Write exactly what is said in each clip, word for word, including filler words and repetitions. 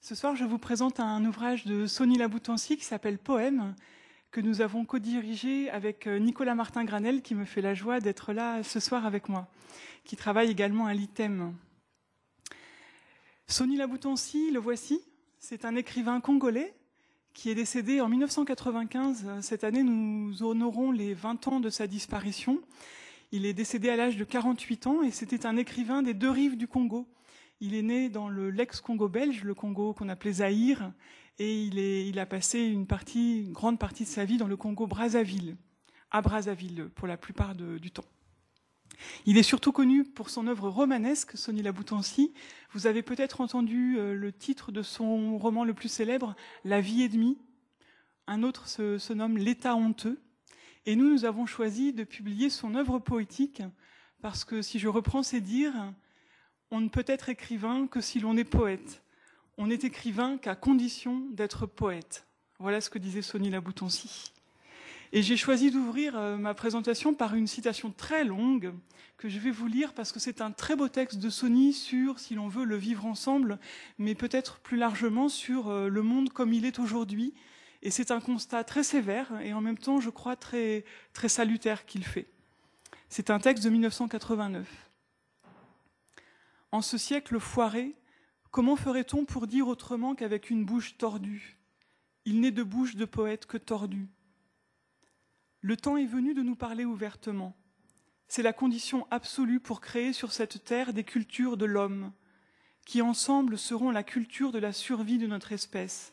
Ce soir, je vous présente un ouvrage de Sony Laboutancy qui s'appelle Poème, que nous avons co-dirigé avec Nicolas Martin-Granel, qui me fait la joie d'être là ce soir avec moi, qui travaille également à l'I T E M. Sony Laboutancy, le voici, c'est un écrivain congolais qui est décédé en mille neuf cent quatre-vingt-quinze. Cette année, nous honorons les vingt ans de sa disparition. Il est décédé à l'âge de quarante-huit ans et c'était un écrivain des deux rives du Congo. Il est né dans le l'ex-Congo belge, le Congo qu'on appelait Zaïre, et il, est, il a passé une, partie, une grande partie de sa vie dans le Congo Brazzaville, à Brazzaville pour la plupart de, du temps. Il est surtout connu pour son œuvre romanesque, Sony Laboutancy. Vous avez peut-être entendu le titre de son roman le plus célèbre, La vie et demie. Un autre se, se nomme L'État honteux. Et nous, nous avons choisi de publier son œuvre poétique, parce que si je reprends ses dires, on ne peut être écrivain que si l'on est poète. On n'est écrivain qu'à condition d'être poète. Voilà ce que disait Sony Laboutancy. Et j'ai choisi d'ouvrir ma présentation par une citation très longue que je vais vous lire parce que c'est un très beau texte de Sony sur, si l'on veut, le vivre ensemble, mais peut-être plus largement sur le monde comme il est aujourd'hui. Et c'est un constat très sévère et en même temps, je crois, très, très salutaire qu'il fait. C'est un texte de mille neuf cent quatre-vingt-neuf. En ce siècle foiré, comment ferait-on pour dire autrement qu'avec une bouche tordue? Il n'est de bouche de poète que tordue. Le temps est venu de nous parler ouvertement. C'est la condition absolue pour créer sur cette terre des cultures de l'homme, qui ensemble seront la culture de la survie de notre espèce.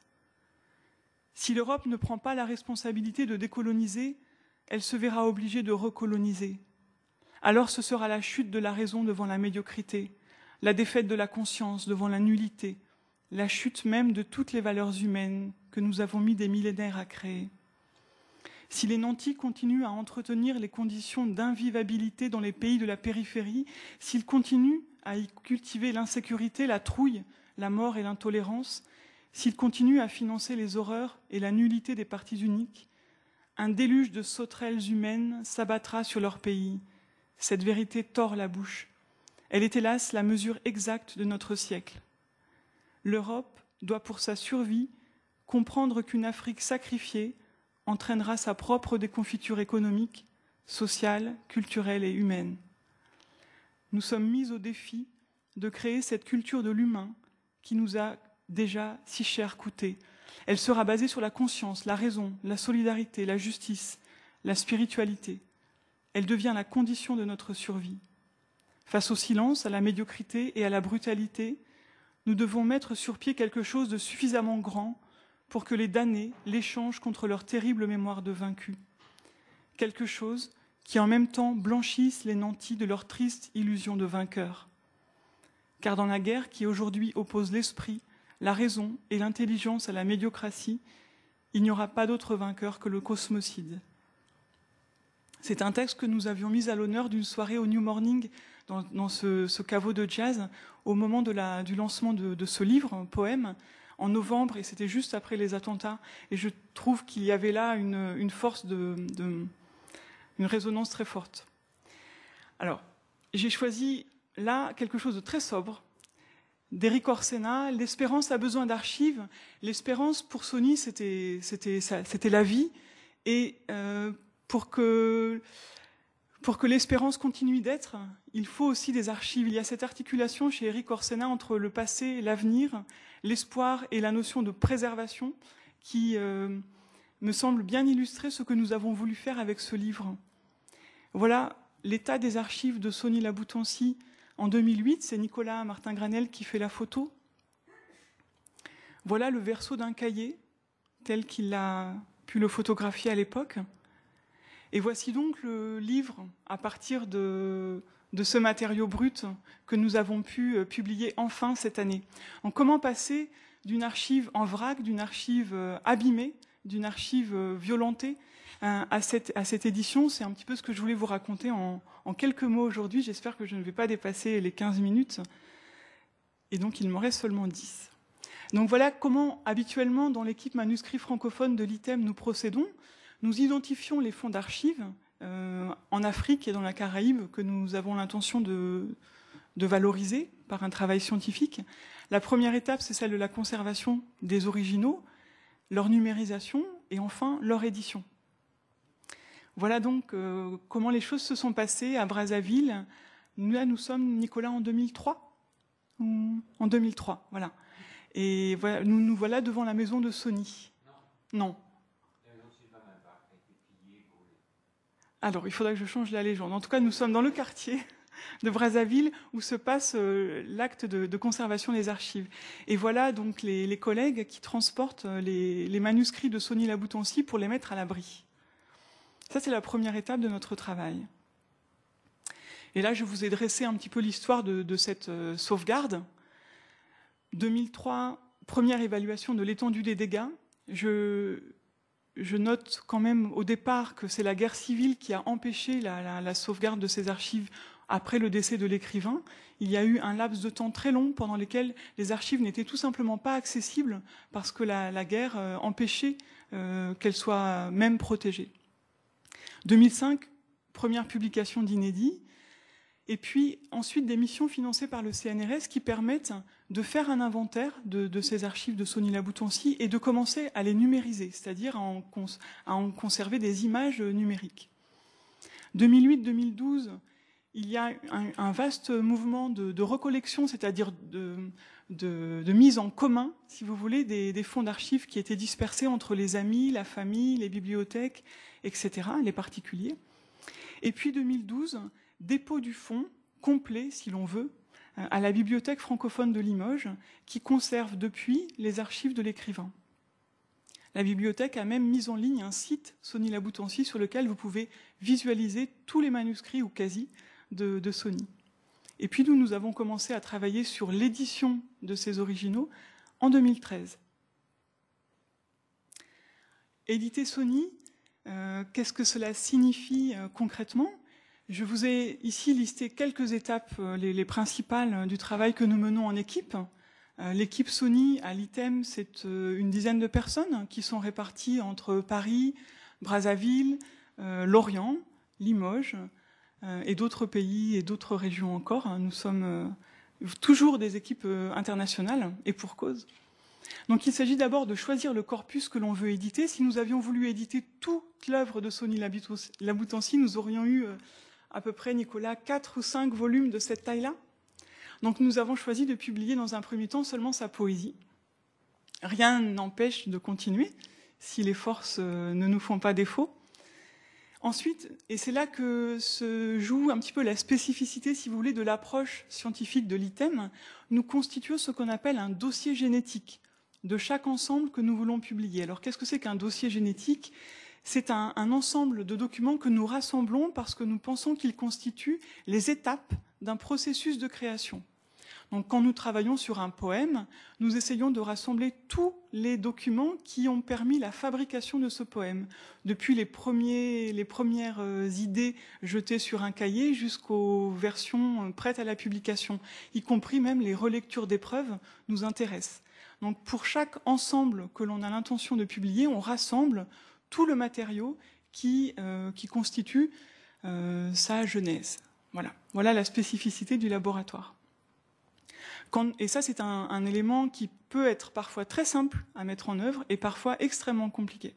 Si l'Europe ne prend pas la responsabilité de décoloniser, elle se verra obligée de recoloniser. Alors ce sera la chute de la raison devant la médiocrité, la défaite de la conscience devant la nullité, la chute même de toutes les valeurs humaines que nous avons mis des millénaires à créer. Si les nantis continuent à entretenir les conditions d'invivabilité dans les pays de la périphérie, s'ils continuent à y cultiver l'insécurité, la trouille, la mort et l'intolérance, s'ils continuent à financer les horreurs et la nullité des partis uniques, un déluge de sauterelles humaines s'abattra sur leur pays. Cette vérité tord la bouche. Elle est hélas la mesure exacte de notre siècle. L'Europe doit pour sa survie comprendre qu'une Afrique sacrifiée entraînera sa propre déconfiture économique, sociale, culturelle et humaine. Nous sommes mis au défi de créer cette culture de l'humain qui nous a déjà si cher coûté. Elle sera basée sur la conscience, la raison, la solidarité, la justice, la spiritualité. Elle devient la condition de notre survie. Face au silence, à la médiocrité et à la brutalité, nous devons mettre sur pied quelque chose de suffisamment grand pour que les damnés l'échangent contre leur terrible mémoire de vaincus. Quelque chose qui en même temps blanchisse les nantis de leur triste illusion de vainqueurs. Car dans la guerre qui aujourd'hui oppose l'esprit, la raison et l'intelligence à la médiocratie, il n'y aura pas d'autre vainqueur que le cosmocide. C'est un texte que nous avions mis à l'honneur d'une soirée au New Morning dans, dans ce, ce caveau de jazz au moment de la, du lancement de, de ce livre, un poème, en novembre, et c'était juste après les attentats. Et je trouve qu'il y avait là une, une force, de, de, une résonance très forte. Alors, j'ai choisi là quelque chose de très sobre, d'Éric Orsena, l'espérance a besoin d'archives. L'espérance, pour Sony, c'était, c'était, ça, c'était la vie. Et euh, pour que, pour que l'espérance continue d'être, il faut aussi des archives. Il y a cette articulation chez Éric Orsena entre le passé et l'avenir, l'espoir et la notion de préservation qui euh, me semble bien illustrer ce que nous avons voulu faire avec ce livre. Voilà l'état des archives de Sony Laboutancy en deux mille huit. C'est Nicolas Martin-Granel qui fait la photo. Voilà le verso d'un cahier tel qu'il a pu le photographier à l'époque. Et voici donc le livre à partir de, de ce matériau brut que nous avons pu publier enfin cette année. En comment passer d'une archive en vrac, d'une archive abîmée, d'une archive violentée à cette, à cette édition. C'est un petit peu ce que je voulais vous raconter en, en quelques mots aujourd'hui. J'espère que je ne vais pas dépasser les quinze minutes. Et donc il m'en reste seulement dix. Donc voilà comment habituellement dans l'équipe manuscrit francophone de l'I T E M nous procédons. Nous identifions les fonds d'archives euh, en Afrique et dans la Caraïbe que nous avons l'intention de, de valoriser par un travail scientifique. La première étape, c'est celle de la conservation des originaux, leur numérisation et enfin leur édition. Voilà donc euh, comment les choses se sont passées à Brazzaville. Nous, là, nous sommes, Nicolas, en deux mille trois. En deux mille trois, voilà. Et voilà, nous nous voilà devant la maison de Sony. Non. Non. Alors, il faudra que je change la légende. En tout cas, nous sommes dans le quartier de Brazzaville où se passe euh, l'acte de, de conservation des archives. Et voilà donc les, les collègues qui transportent les, les manuscrits de Sony Laboutancy pour les mettre à l'abri. Ça, c'est la première étape de notre travail. Et là, je vous ai dressé un petit peu l'histoire de, de cette euh, sauvegarde. deux mille trois, première évaluation de l'étendue des dégâts. Je, je note quand même au départ que c'est la guerre civile qui a empêché la, la, la sauvegarde de ces archives après le décès de l'écrivain. Il y a eu un laps de temps très long pendant lequel les archives n'étaient tout simplement pas accessibles parce que la, la guerre euh, empêchait euh, qu'elles soient même protégées. deux mille cinq, première publication d'inédits. Et puis ensuite des missions financées par le C N R S qui permettent de faire un inventaire de, de ces archives de Sony Laboutancy et de commencer à les numériser, c'est-à-dire à en, cons à en conserver des images numériques. deux mille huit deux mille douze, il y a un, un vaste mouvement de, de recollection, c'est-à-dire de, de, de mise en commun, si vous voulez, des, des fonds d'archives qui étaient dispersés entre les amis, la famille, les bibliothèques, et cetera, les particuliers. Et puis deux mille douze, dépôt du fonds complet, si l'on veut, à la Bibliothèque francophone de Limoges, qui conserve depuis les archives de l'écrivain. La bibliothèque a même mis en ligne un site Sony Laboutancy sur lequel vous pouvez visualiser tous les manuscrits, ou quasi, de, de Sony. Et puis nous, nous avons commencé à travailler sur l'édition de ces originaux en deux mille treize. Éditer Sony, euh, qu'est-ce que cela signifie euh, concrètement ? Je vous ai ici listé quelques étapes, les, les principales du travail que nous menons en équipe. L'équipe Sony à l'I T E M, c'est une dizaine de personnes qui sont réparties entre Paris, Brazzaville, euh, Lorient, Limoges euh, et d'autres pays et d'autres régions encore. Nous sommes euh, toujours des équipes internationales et pour cause. Donc il s'agit d'abord de choisir le corpus que l'on veut éditer. Si nous avions voulu éditer toute l'œuvre de Sony Laboutancy, nous aurions eu euh, à peu près, Nicolas, quatre ou cinq volumes de cette taille-là. Donc nous avons choisi de publier dans un premier temps seulement sa poésie. Rien n'empêche de continuer, si les forces ne nous font pas défaut. Ensuite, et c'est là que se joue un petit peu la spécificité, si vous voulez, de l'approche scientifique de l'I T E M, nous constituons ce qu'on appelle un dossier génétique de chaque ensemble que nous voulons publier. Alors qu'est-ce que c'est qu'un dossier génétique ? C'est un, un ensemble de documents que nous rassemblons parce que nous pensons qu'ils constituent les étapes d'un processus de création. Donc quand nous travaillons sur un poème, nous essayons de rassembler tous les documents qui ont permis la fabrication de ce poème, depuis les, premiers, les premières idées jetées sur un cahier jusqu'aux versions prêtes à la publication, y compris même les relectures d'épreuves nous intéressent. Donc pour chaque ensemble que l'on a l'intention de publier, on rassemble tout le matériau qui, euh, qui constitue euh, sa genèse. Voilà. Voilà la spécificité du laboratoire. Quand, et ça, c'est un, un élément qui peut être parfois très simple à mettre en œuvre et parfois extrêmement compliqué.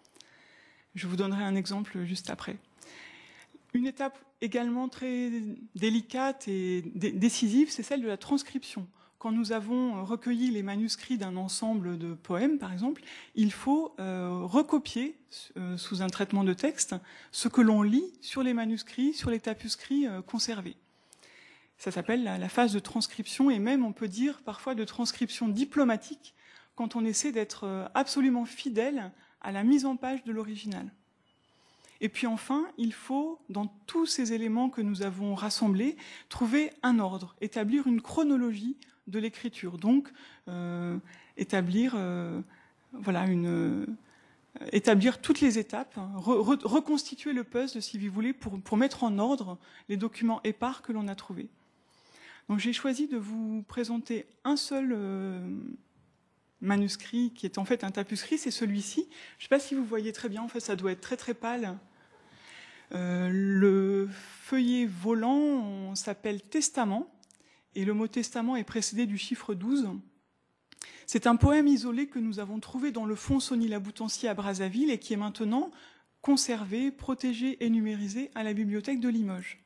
Je vous donnerai un exemple juste après. Une étape également très délicate et dé- décisive, c'est celle de la transcription. Quand nous avons recueilli les manuscrits d'un ensemble de poèmes, par exemple, il faut euh, recopier euh, sous un traitement de texte ce que l'on lit sur les manuscrits, sur les tapuscrits euh, conservés. Ça s'appelle la, la phase de transcription et même, on peut dire, parfois de transcription diplomatique quand on essaie d'être euh, absolument fidèle à la mise en page de l'original. Et puis enfin, il faut, dans tous ces éléments que nous avons rassemblés, trouver un ordre, établir une chronologie de l'écriture. Donc, euh, établir, euh, voilà, une, euh, établir toutes les étapes, re, re, reconstituer le puzzle, si vous voulez, pour, pour mettre en ordre les documents épars que l'on a trouvés. Donc, j'ai choisi de vous présenter un seul euh, manuscrit qui est en fait un tapuscrit, c'est celui-ci. Je ne sais pas si vous voyez très bien, en fait, ça doit être très très pâle. Euh, le feuillet volant s'appelle Testament. et le mot testament est précédé du chiffre douze. C'est un poème isolé que nous avons trouvé dans le fonds Sony Laboutancy à Brazzaville et qui est maintenant conservé, protégé et numérisé à la bibliothèque de Limoges.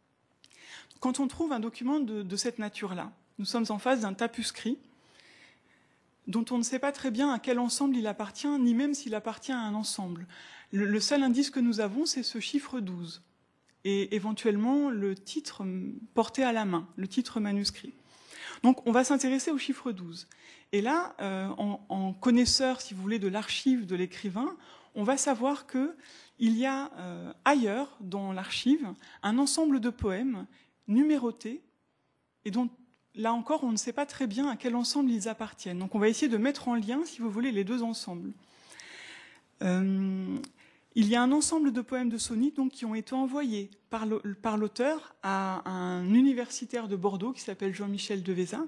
Quand on trouve un document de, de cette nature-là, nous sommes en face d'un tapuscrit dont on ne sait pas très bien à quel ensemble il appartient, ni même s'il appartient à un ensemble. Le, le seul indice que nous avons, c'est ce chiffre douze, et éventuellement le titre porté à la main, le titre manuscrit. Donc on va s'intéresser au chiffre douze. Et là, euh, en, en connaisseur, si vous voulez, de l'archive de l'écrivain, on va savoir qu'il y a euh, ailleurs, dans l'archive, un ensemble de poèmes numérotés, et dont là encore, on ne sait pas très bien à quel ensemble ils appartiennent. Donc on va essayer de mettre en lien, si vous voulez, les deux ensembles. Euh, il y a un ensemble de poèmes de Sony donc, qui ont été envoyés par l'auteur à un universitaire de Bordeaux qui s'appelle Jean-Michel Devéza.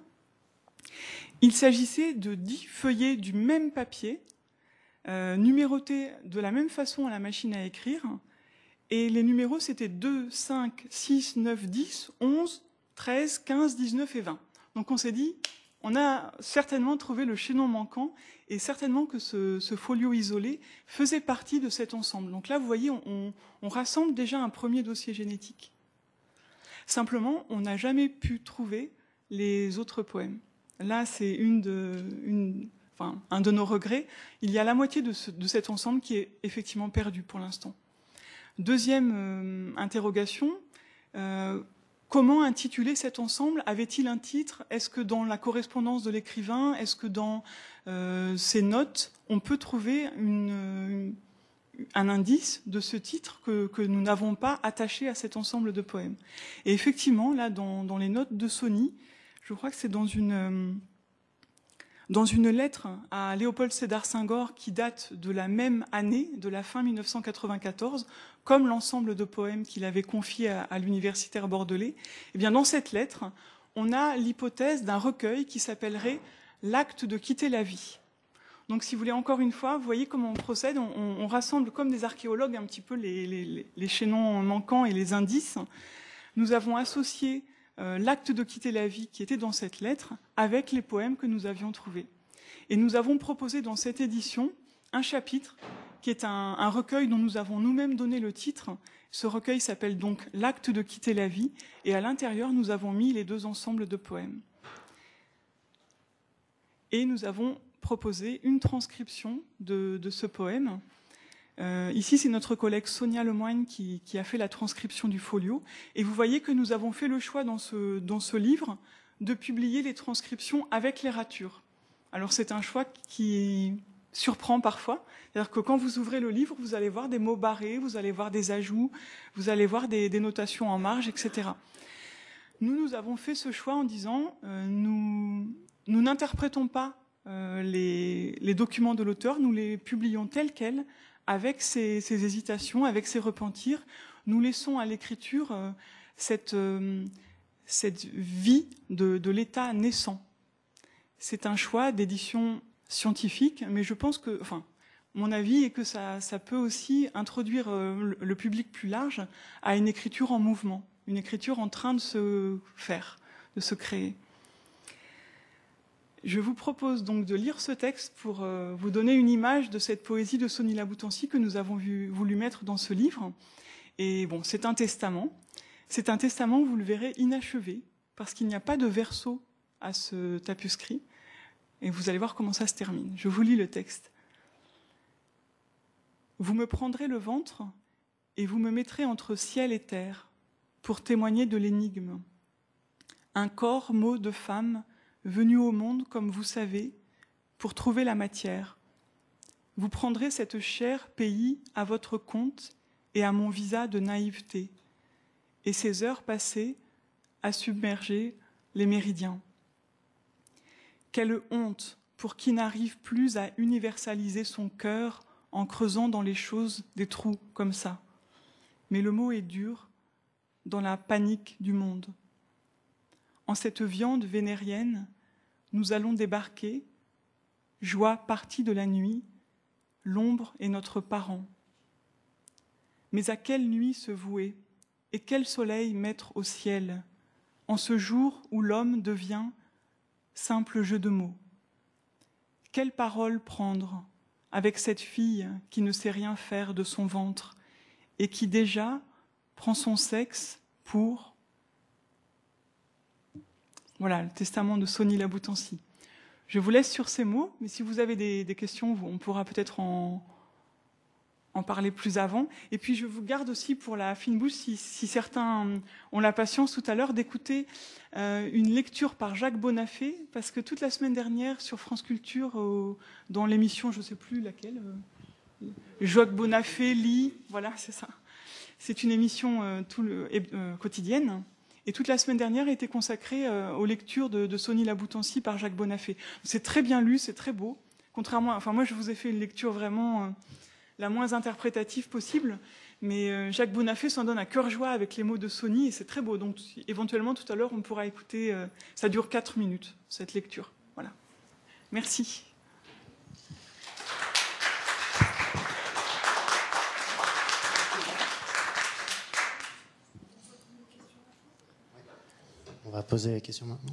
Il s'agissait de dix feuillets du même papier, euh, numérotés de la même façon à la machine à écrire. Et les numéros, c'était deux, cinq, six, neuf, dix, onze, treize, quinze, dix-neuf et vingt. Donc on s'est dit, on a certainement trouvé le chaînon manquant et certainement que ce, ce folio isolé faisait partie de cet ensemble. Donc là, vous voyez, on, on, on rassemble déjà un premier dossier génétique. Simplement, on n'a jamais pu trouver les autres poèmes. Là, c'est une de, une, enfin, un de nos regrets. Il y a la moitié de, ce, de cet ensemble qui est effectivement perdu pour l'instant. Deuxième euh, interrogation, euh, comment intituler cet ensemble? Avait-il un titre? Est-ce que dans la correspondance de l'écrivain, est-ce que dans euh, ses notes, on peut trouver une, une, un indice de ce titre que, que nous n'avons pas attaché à cet ensemble de poèmes? Et effectivement, là, dans, dans les notes de Sony, je crois que c'est dans une, euh, dans une lettre à Léopold Sédar Senghor qui date de la même année, de la fin mille neuf cent quatre-vingt-quatorze, comme l'ensemble de poèmes qu'il avait confié à, à l'universitaire bordelais, eh bien dans cette lettre, on a l'hypothèse d'un recueil qui s'appellerait « L'acte de quitter la vie ». Donc si vous voulez, encore une fois, vous voyez comment on procède, on, on rassemble comme des archéologues un petit peu les, les, les chaînons manquants et les indices. Nous avons associé euh, l'acte de quitter la vie qui était dans cette lettre avec les poèmes que nous avions trouvés. Et nous avons proposé dans cette édition un chapitre qui est un, un recueil dont nous avons nous-mêmes donné le titre. Ce recueil s'appelle donc « L'acte de quitter la vie » et à l'intérieur, nous avons mis les deux ensembles de poèmes. Et nous avons proposé une transcription de, de ce poème. Euh, ici, c'est notre collègue Sonia Lemoigne qui, qui a fait la transcription du folio. Et vous voyez que nous avons fait le choix dans ce, dans ce livre de publier les transcriptions avec les ratures. Alors c'est un choix qui surprend parfois. C'est-à-dire que quand vous ouvrez le livre, vous allez voir des mots barrés, vous allez voir des ajouts, vous allez voir des, des notations en marge, et cetera. Nous, nous avons fait ce choix en disant euh, nous, nous n'interprétons pas euh, les, les documents de l'auteur, nous les publions tels quels, avec ses, ses hésitations, avec ses repentirs. Nous laissons à l'écriture euh, cette, euh, cette vie de, de l'état naissant. C'est un choix d'édition scientifique, mais je pense que, enfin, mon avis est que ça, ça peut aussi introduire euh, le public plus large à une écriture en mouvement, une écriture en train de se faire, de se créer. Je vous propose donc de lire ce texte pour euh, vous donner une image de cette poésie de Sony Laboutancy que nous avons vu, voulu mettre dans ce livre. Et bon, c'est un testament. C'est un testament, vous le verrez, inachevé, parce qu'il n'y a pas de verso à ce tapuscrit. Et vous allez voir comment ça se termine. Je vous lis le texte. Vous me prendrez le ventre et vous me mettrez entre ciel et terre pour témoigner de l'énigme. Un corps, mot de femme, venu au monde, comme vous savez, pour trouver la matière. Vous prendrez cette chair pays à votre compte et à mon visa de naïveté, et ces heures passées à submerger les méridiens. Quelle honte pour qui n'arrive plus à universaliser son cœur en creusant dans les choses des trous comme ça. Mais le mot est dur dans la panique du monde. En cette viande vénérienne, nous allons débarquer, joie partie de la nuit, l'ombre est notre parent. Mais à quelle nuit se vouer et quel soleil mettre au ciel, en ce jour où l'homme devient simple jeu de mots. Quelle parole prendre avec cette fille qui ne sait rien faire de son ventre et qui déjà prend son sexe pour... Voilà, le testament de Sony Laboutancy. Je vous laisse sur ces mots, mais si vous avez des, des questions, on pourra peut-être en, en parler plus avant. Et puis je vous garde aussi pour la fine bouche, si, si certains ont la patience tout à l'heure, d'écouter euh, une lecture par Jacques Bonafé, parce que toute la semaine dernière, sur France Culture, euh, dans l'émission, je ne sais plus laquelle, euh, Jacques Bonafé lit, voilà, c'est ça. C'est une émission euh, tout le, euh, quotidienne. Et toute la semaine dernière a été consacrée euh, aux lectures de, de Sony Laboutancy par Jacques Bonafé. C'est très bien lu, c'est très beau. Contrairement, à, enfin moi je vous ai fait une lecture vraiment euh, la moins interprétative possible, mais euh, Jacques Bonafé s'en donne à cœur joie avec les mots de Sony et c'est très beau. Donc éventuellement tout à l'heure on pourra écouter. Euh, ça dure quatre minutes cette lecture. Voilà. Merci. On va poser la question maintenant.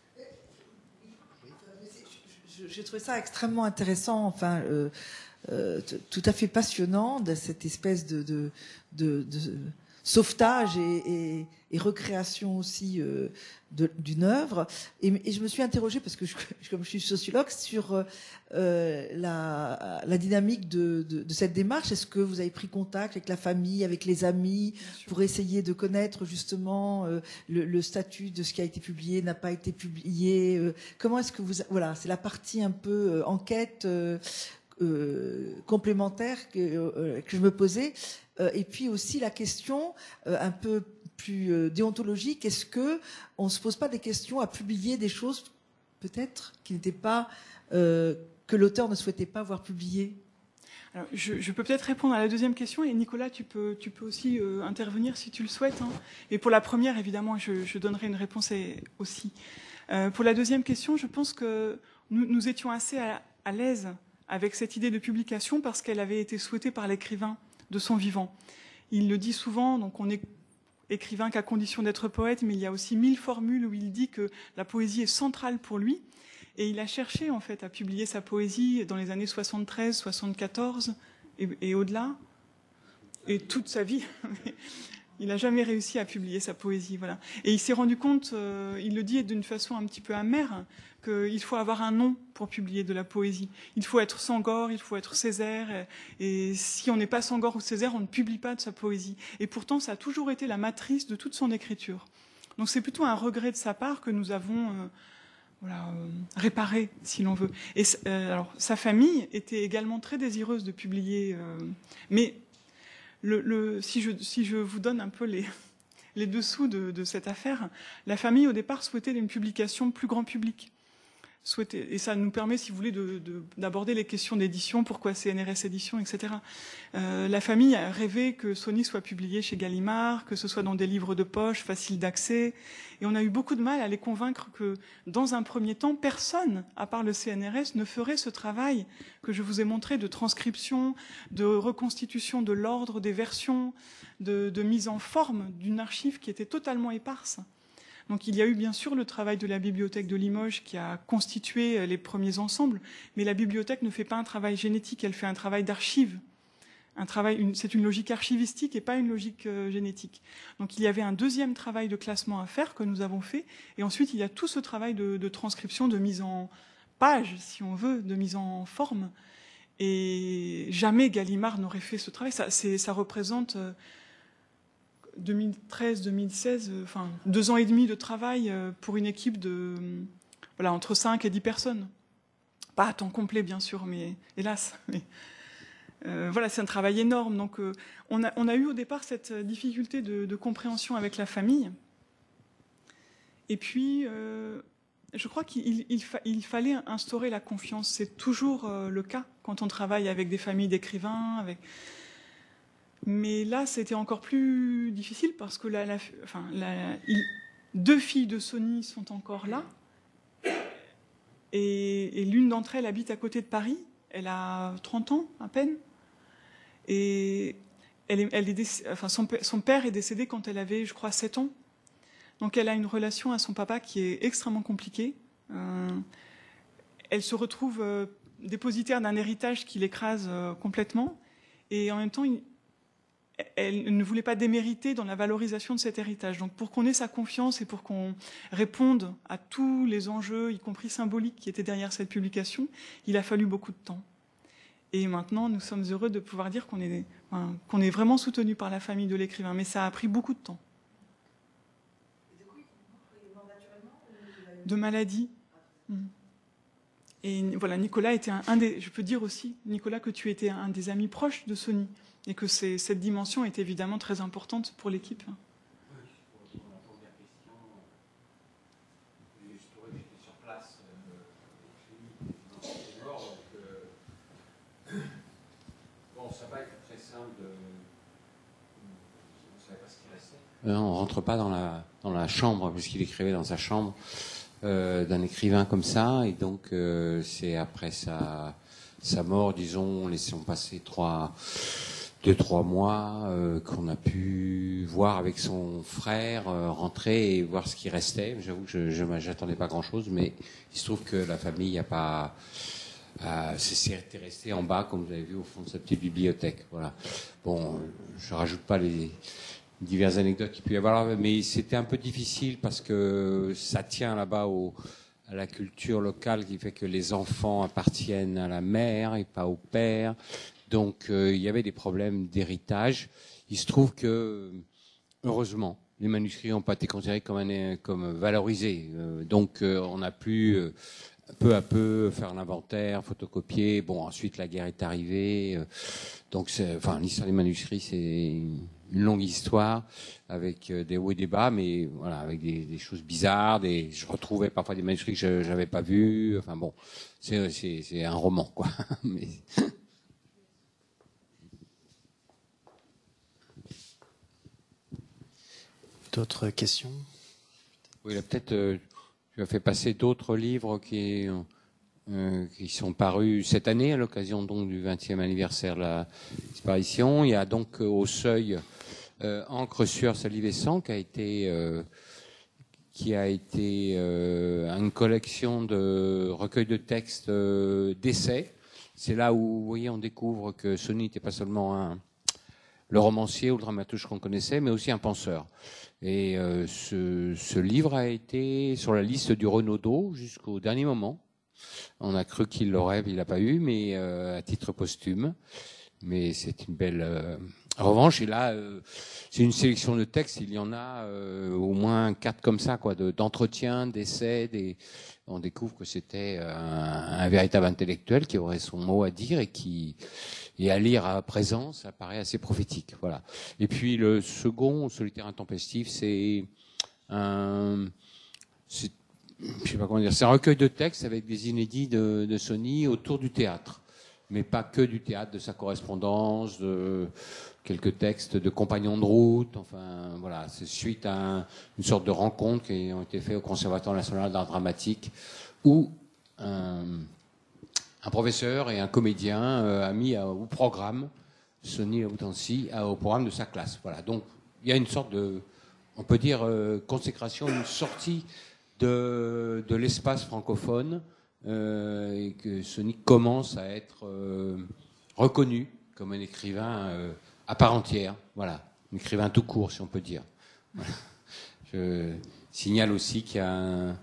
J'ai trouvé ça extrêmement intéressant, enfin, euh, euh, tout à fait passionnant, de cette espèce de, de, de, de sauvetage et, et, et recréation aussi euh, d'une œuvre. Et, et je me suis interrogée, parce que je, comme je suis sociologue, sur euh, la, la dynamique de, de, de cette démarche. Est-ce que vous avez pris contact avec la famille, avec les amis, pour essayer de connaître justement euh, le, le statut de ce qui a été publié, n'a pas été publié euh, Comment est-ce que vous... Voilà, c'est la partie un peu euh, enquête euh, euh, complémentaire que, euh, que je me posais. Euh, et puis aussi la question euh, un peu plus euh, déontologique, est-ce que on se pose pas des questions à publier des choses peut-être qui n'étaient pas euh, que l'auteur ne souhaitait pas voir publiées? Alors, je, je peux peut-être répondre à la deuxième question et Nicolas, tu peux, tu peux aussi euh, intervenir si tu le souhaites. Hein. Et pour la première, évidemment, je, je donnerai une réponse aussi. Euh, pour la deuxième question, je pense que nous, nous étions assez à, à l'aise avec cette idée de publication parce qu'elle avait été souhaitée par l'écrivain de son vivant. Il le dit souvent, donc on est écrivain qu'à condition d'être poète, mais il y a aussi mille formules où il dit que la poésie est centrale pour lui. Et il a cherché en fait à publier sa poésie dans les années soixante-treize, soixante-quatorze et, et au-delà, et toute sa vie. Il n'a jamais réussi à publier sa poésie, voilà. Et il s'est rendu compte, euh, il le dit d'une façon un petit peu amère, qu'il faut avoir un nom pour publier de la poésie. Il faut être Sangor, il faut être Césaire, et, et si on n'est pas Sangor ou Césaire, on ne publie pas de sa poésie. Et pourtant, ça a toujours été la matrice de toute son écriture. Donc c'est plutôt un regret de sa part que nous avons euh, voilà, euh, réparé, si l'on veut. Et euh, alors, sa famille était également très désireuse de publier, euh, mais Le, le, si, je, si je vous donne un peu les, les dessous de, de cette affaire, la famille, au départ, souhaitait une publication plus grand public. Souhaitait, et ça nous permet, si vous voulez, de, de, d'aborder les questions d'édition, pourquoi C N R S Édition, et cetera. Euh, la famille a rêvé que Sony soit publié chez Gallimard, que ce soit dans des livres de poche, faciles d'accès. Et on a eu beaucoup de mal à les convaincre que, dans un premier temps, personne, à part le C N R S, ne ferait ce travail que je vous ai montré de transcription, de reconstitution de l'ordre des versions, de, de mise en forme d'une archive qui était totalement éparse. Donc il y a eu bien sûr le travail de la bibliothèque de Limoges qui a constitué les premiers ensembles, mais la bibliothèque ne fait pas un travail génétique, elle fait un travail d'archive. Un travail, une, c'est une logique archivistique et pas une logique euh, génétique. Donc il y avait un deuxième travail de classement à faire que nous avons fait, et ensuite il y a tout ce travail de, de transcription, de mise en page, si on veut, de mise en forme. Et jamais Gallimard n'aurait fait ce travail. Ça, c'est, ça représente... Euh, deux mille treize deux mille seize, enfin deux ans et demi de travail pour une équipe de voilà entre cinq et dix personnes. Pas à temps complet bien sûr, mais hélas. Mais, euh, voilà, c'est un travail énorme. Donc euh, on, a, on a eu au départ cette difficulté de, de compréhension avec la famille. Et puis euh, je crois qu'il il fa, il fallait instaurer la confiance. C'est toujours euh, le cas quand on travaille avec des familles d'écrivains, avec... Mais là, c'était encore plus difficile parce que la, la, enfin, la, il, deux filles de Sony sont encore là. Et, et l'une d'entre elles habite à côté de Paris. Elle a trente ans, à peine. Et elle est, elle est déc... enfin, son, son père est décédé quand elle avait, je crois, sept ans. Donc elle a une relation à son papa qui est extrêmement compliquée. Euh, elle se retrouve euh, dépositaire d'un héritage qui l'écrase euh, complètement. Et en même temps, il, elle ne voulait pas démériter dans la valorisation de cet héritage. Donc pour qu'on ait sa confiance et pour qu'on réponde à tous les enjeux, y compris symboliques, qui étaient derrière cette publication, il a fallu beaucoup de temps. Et maintenant, nous sommes heureux de pouvoir dire qu'on est, enfin, qu'on est vraiment soutenu par la famille de l'écrivain. Mais ça a pris beaucoup de temps. De maladie. Et voilà, Nicolas était un, un des... Je peux dire aussi, Nicolas, que tu étais un des amis proches de Sony. Et que c'est, cette dimension est évidemment très importante pour l'équipe. Oui, pour la première question, je trouvais que j'étais sur place. Je suis mort, donc euh, bon, ça va être très simple. De... Vous ne savez pas ce qui restait. Euh, on ne rentre pas dans la, dans la chambre, puisqu'il écrivait dans sa chambre, euh, d'un écrivain comme ça. Et donc, euh, c'est après sa, sa mort, disons, laissons passer trois... deux, trois mois euh, qu'on a pu voir avec son frère, euh, rentrer et voir ce qui restait. J'avoue que je n'attendais pas grand-chose, mais il se trouve que la famille n'a pas... Euh, c'est resté en bas, comme vous avez vu, au fond de sa petite bibliothèque. Voilà. Bon, je rajoute pas les diverses anecdotes qu'il peut y avoir là, mais c'était un peu difficile parce que ça tient là-bas au... à la culture locale qui fait que les enfants appartiennent à la mère et pas au père. Donc, euh, il y avait des problèmes d'héritage. Il se trouve que, heureusement, les manuscrits n'ont pas été considérés comme, un, comme valorisés. Euh, donc, euh, on a pu, euh, peu à peu, faire l'inventaire, photocopier. Bon, ensuite, la guerre est arrivée. Euh, donc, c'est, enfin, l'histoire des manuscrits, c'est une longue histoire avec euh, des hauts et des bas, mais voilà, avec des, des choses bizarres. Des, je retrouvais parfois des manuscrits que je n'avais pas vus. Enfin, bon, c'est, c'est, c'est un roman, quoi. mais... D'autres questions? Oui, là, peut-être, euh, tu as fait passer d'autres livres qui, euh, qui sont parus cette année à l'occasion donc du vingtième anniversaire de la disparition. Il y a donc euh, au seuil euh, Encre, sueur, salive et sang qui a été, euh, qui a été euh, une collection de recueils de textes euh, d'essais. C'est là où, vous voyez, on découvre que Sony n'était pas seulement un, le romancier ou le dramaturge qu'on connaissait, mais aussi un penseur. Et euh, ce, ce livre a été sur la liste du Renaudot jusqu'au dernier moment. On a cru qu'il l'aurait, mais il l'a pas eu, mais euh, à titre posthume. Mais c'est une belle euh, revanche. Et là, euh, c'est une sélection de textes. Il y en a euh, au moins quatre comme ça, quoi, de, d'entretiens, d'essais. Des... On découvre que c'était un, un véritable intellectuel qui aurait son mot à dire et qui... Et à lire à présent, ça paraît assez prophétique. Voilà. Et puis le second, Solitaire intempestif, c'est un, c'est, je sais pas comment dire, c'est un recueil de textes avec des inédits de, de Sony autour du théâtre, mais pas que du théâtre, de sa correspondance, de quelques textes de compagnons de route. Enfin, voilà, c'est suite à un, une sorte de rencontre qui ont été faites au Conservatoire national d'art dramatique, où un Un professeur et un comédien euh, a mis à, au programme, Sony Laoutancy, au programme de sa classe. Voilà. Donc, il y a une sorte de, on peut dire, euh, consécration, une sortie de, de l'espace francophone, euh, et que Sony commence à être euh, reconnu comme un écrivain euh, à part entière. Voilà. Un écrivain tout court, si on peut dire. Voilà. Je signale aussi qu'il y a un,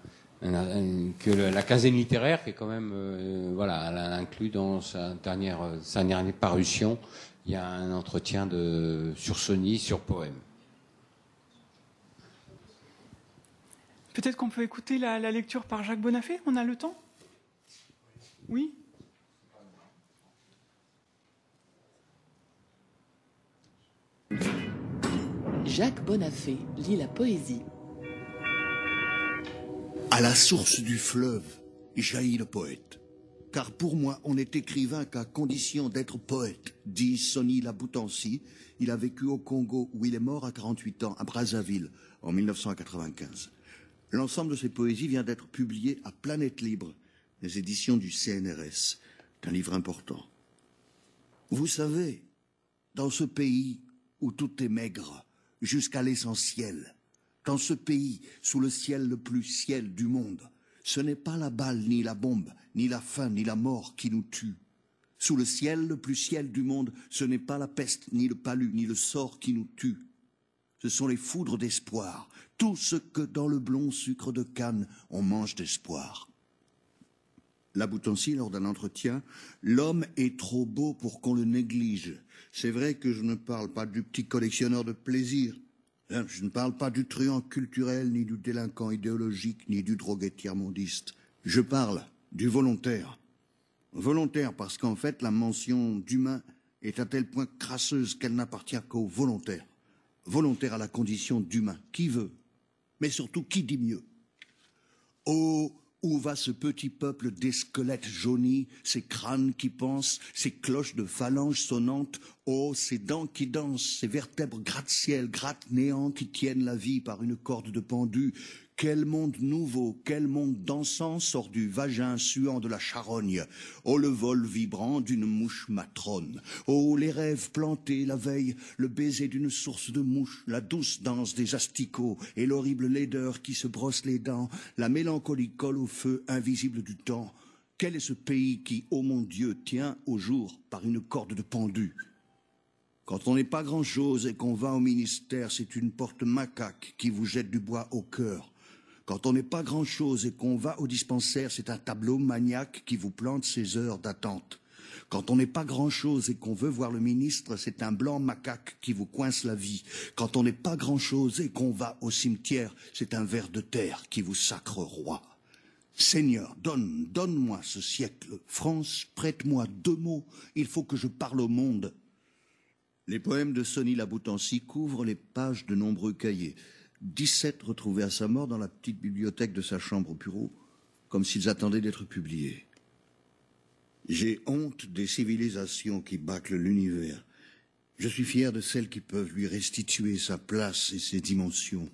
que la quinzaine littéraire, qui est quand même, euh, voilà, elle a inclus dans sa dernière, sa dernière parution, il y a un entretien de, sur Sony, sur poème. Peut-être qu'on peut écouter la, la lecture par Jacques Bonafé, on a le temps? Oui? Jacques Bonafé lit la poésie. À la source du fleuve jaillit le poète. Car pour moi, on n'est écrivain qu'à condition d'être poète, dit Sony Laoutancy. Il a vécu au Congo, où il est mort à quarante-huit ans, à Brazzaville, en mille neuf cent quatre-vingt-quinze. L'ensemble de ses poésies vient d'être publié à Planète Libre, les éditions du C N R S. C'est un livre important. Vous savez, dans ce pays où tout est maigre, jusqu'à l'essentiel, dans ce pays, sous le ciel le plus ciel du monde, ce n'est pas la balle, ni la bombe, ni la faim, ni la mort qui nous tuent. Sous le ciel le plus ciel du monde, ce n'est pas la peste, ni le palu, ni le sort qui nous tue. Ce sont les foudres d'espoir, tout ce que dans le blond sucre de canne on mange d'espoir. La Boutancy, lors d'un entretien, l'homme est trop beau pour qu'on le néglige. C'est vrai que je ne parle pas du petit collectionneur de plaisir. Je ne parle pas du truand culturel, ni du délinquant idéologique, ni du drogué tiers-mondiste. Je parle du volontaire. Volontaire parce qu'en fait, la mention d'humain est à tel point crasseuse qu'elle n'appartient qu'aux volontaires. Volontaire à la condition d'humain. Qui veut? Mais surtout, qui dit mieux? Oh, où va ce petit peuple des squelettes jaunis, ces crânes qui pensent, ces cloches de phalanges sonnantes, oh, ces dents qui dansent, ces vertèbres gratte-ciel, gratte-néant qui tiennent la vie par une corde de pendu. Quel monde nouveau, quel monde dansant sort du vagin suant de la charogne. Oh, le vol vibrant d'une mouche matrone. Oh, les rêves plantés la veille, le baiser d'une source de mouche, la douce danse des asticots et l'horrible laideur qui se brosse les dents, la mélancolie colle au feu invisible du temps. Quel est ce pays qui, ô mon Dieu, tient au jour par une corde de pendu? Quand on n'est pas grand-chose et qu'on va au ministère, c'est une porte macaque qui vous jette du bois au cœur. Quand on n'est pas grand-chose et qu'on va au dispensaire, c'est un tableau maniaque qui vous plante ses heures d'attente. Quand on n'est pas grand-chose et qu'on veut voir le ministre, c'est un blanc macaque qui vous coince la vie. Quand on n'est pas grand-chose et qu'on va au cimetière, c'est un ver de terre qui vous sacre roi. Seigneur, donne, donne-moi ce siècle. France, prête-moi deux mots, il faut que je parle au monde. Les poèmes de Sony La Boutancy couvrent les pages de nombreux cahiers. dix-sept retrouvés à sa mort dans la petite bibliothèque de sa chambre au bureau, comme s'ils attendaient d'être publiés. J'ai honte des civilisations qui bâclent l'univers. Je suis fier de celles qui peuvent lui restituer sa place et ses dimensions.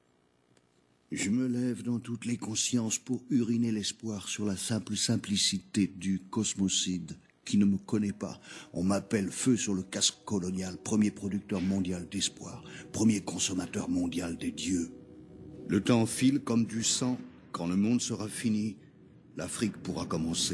Je me lève dans toutes les consciences pour uriner l'espoir sur la simple simplicité du cosmocide qui ne me connaît pas. On m'appelle feu sur le casque colonial, premier producteur mondial d'espoir, premier consommateur mondial des dieux. Le temps file comme du sang. Quand le monde sera fini, l'Afrique pourra commencer.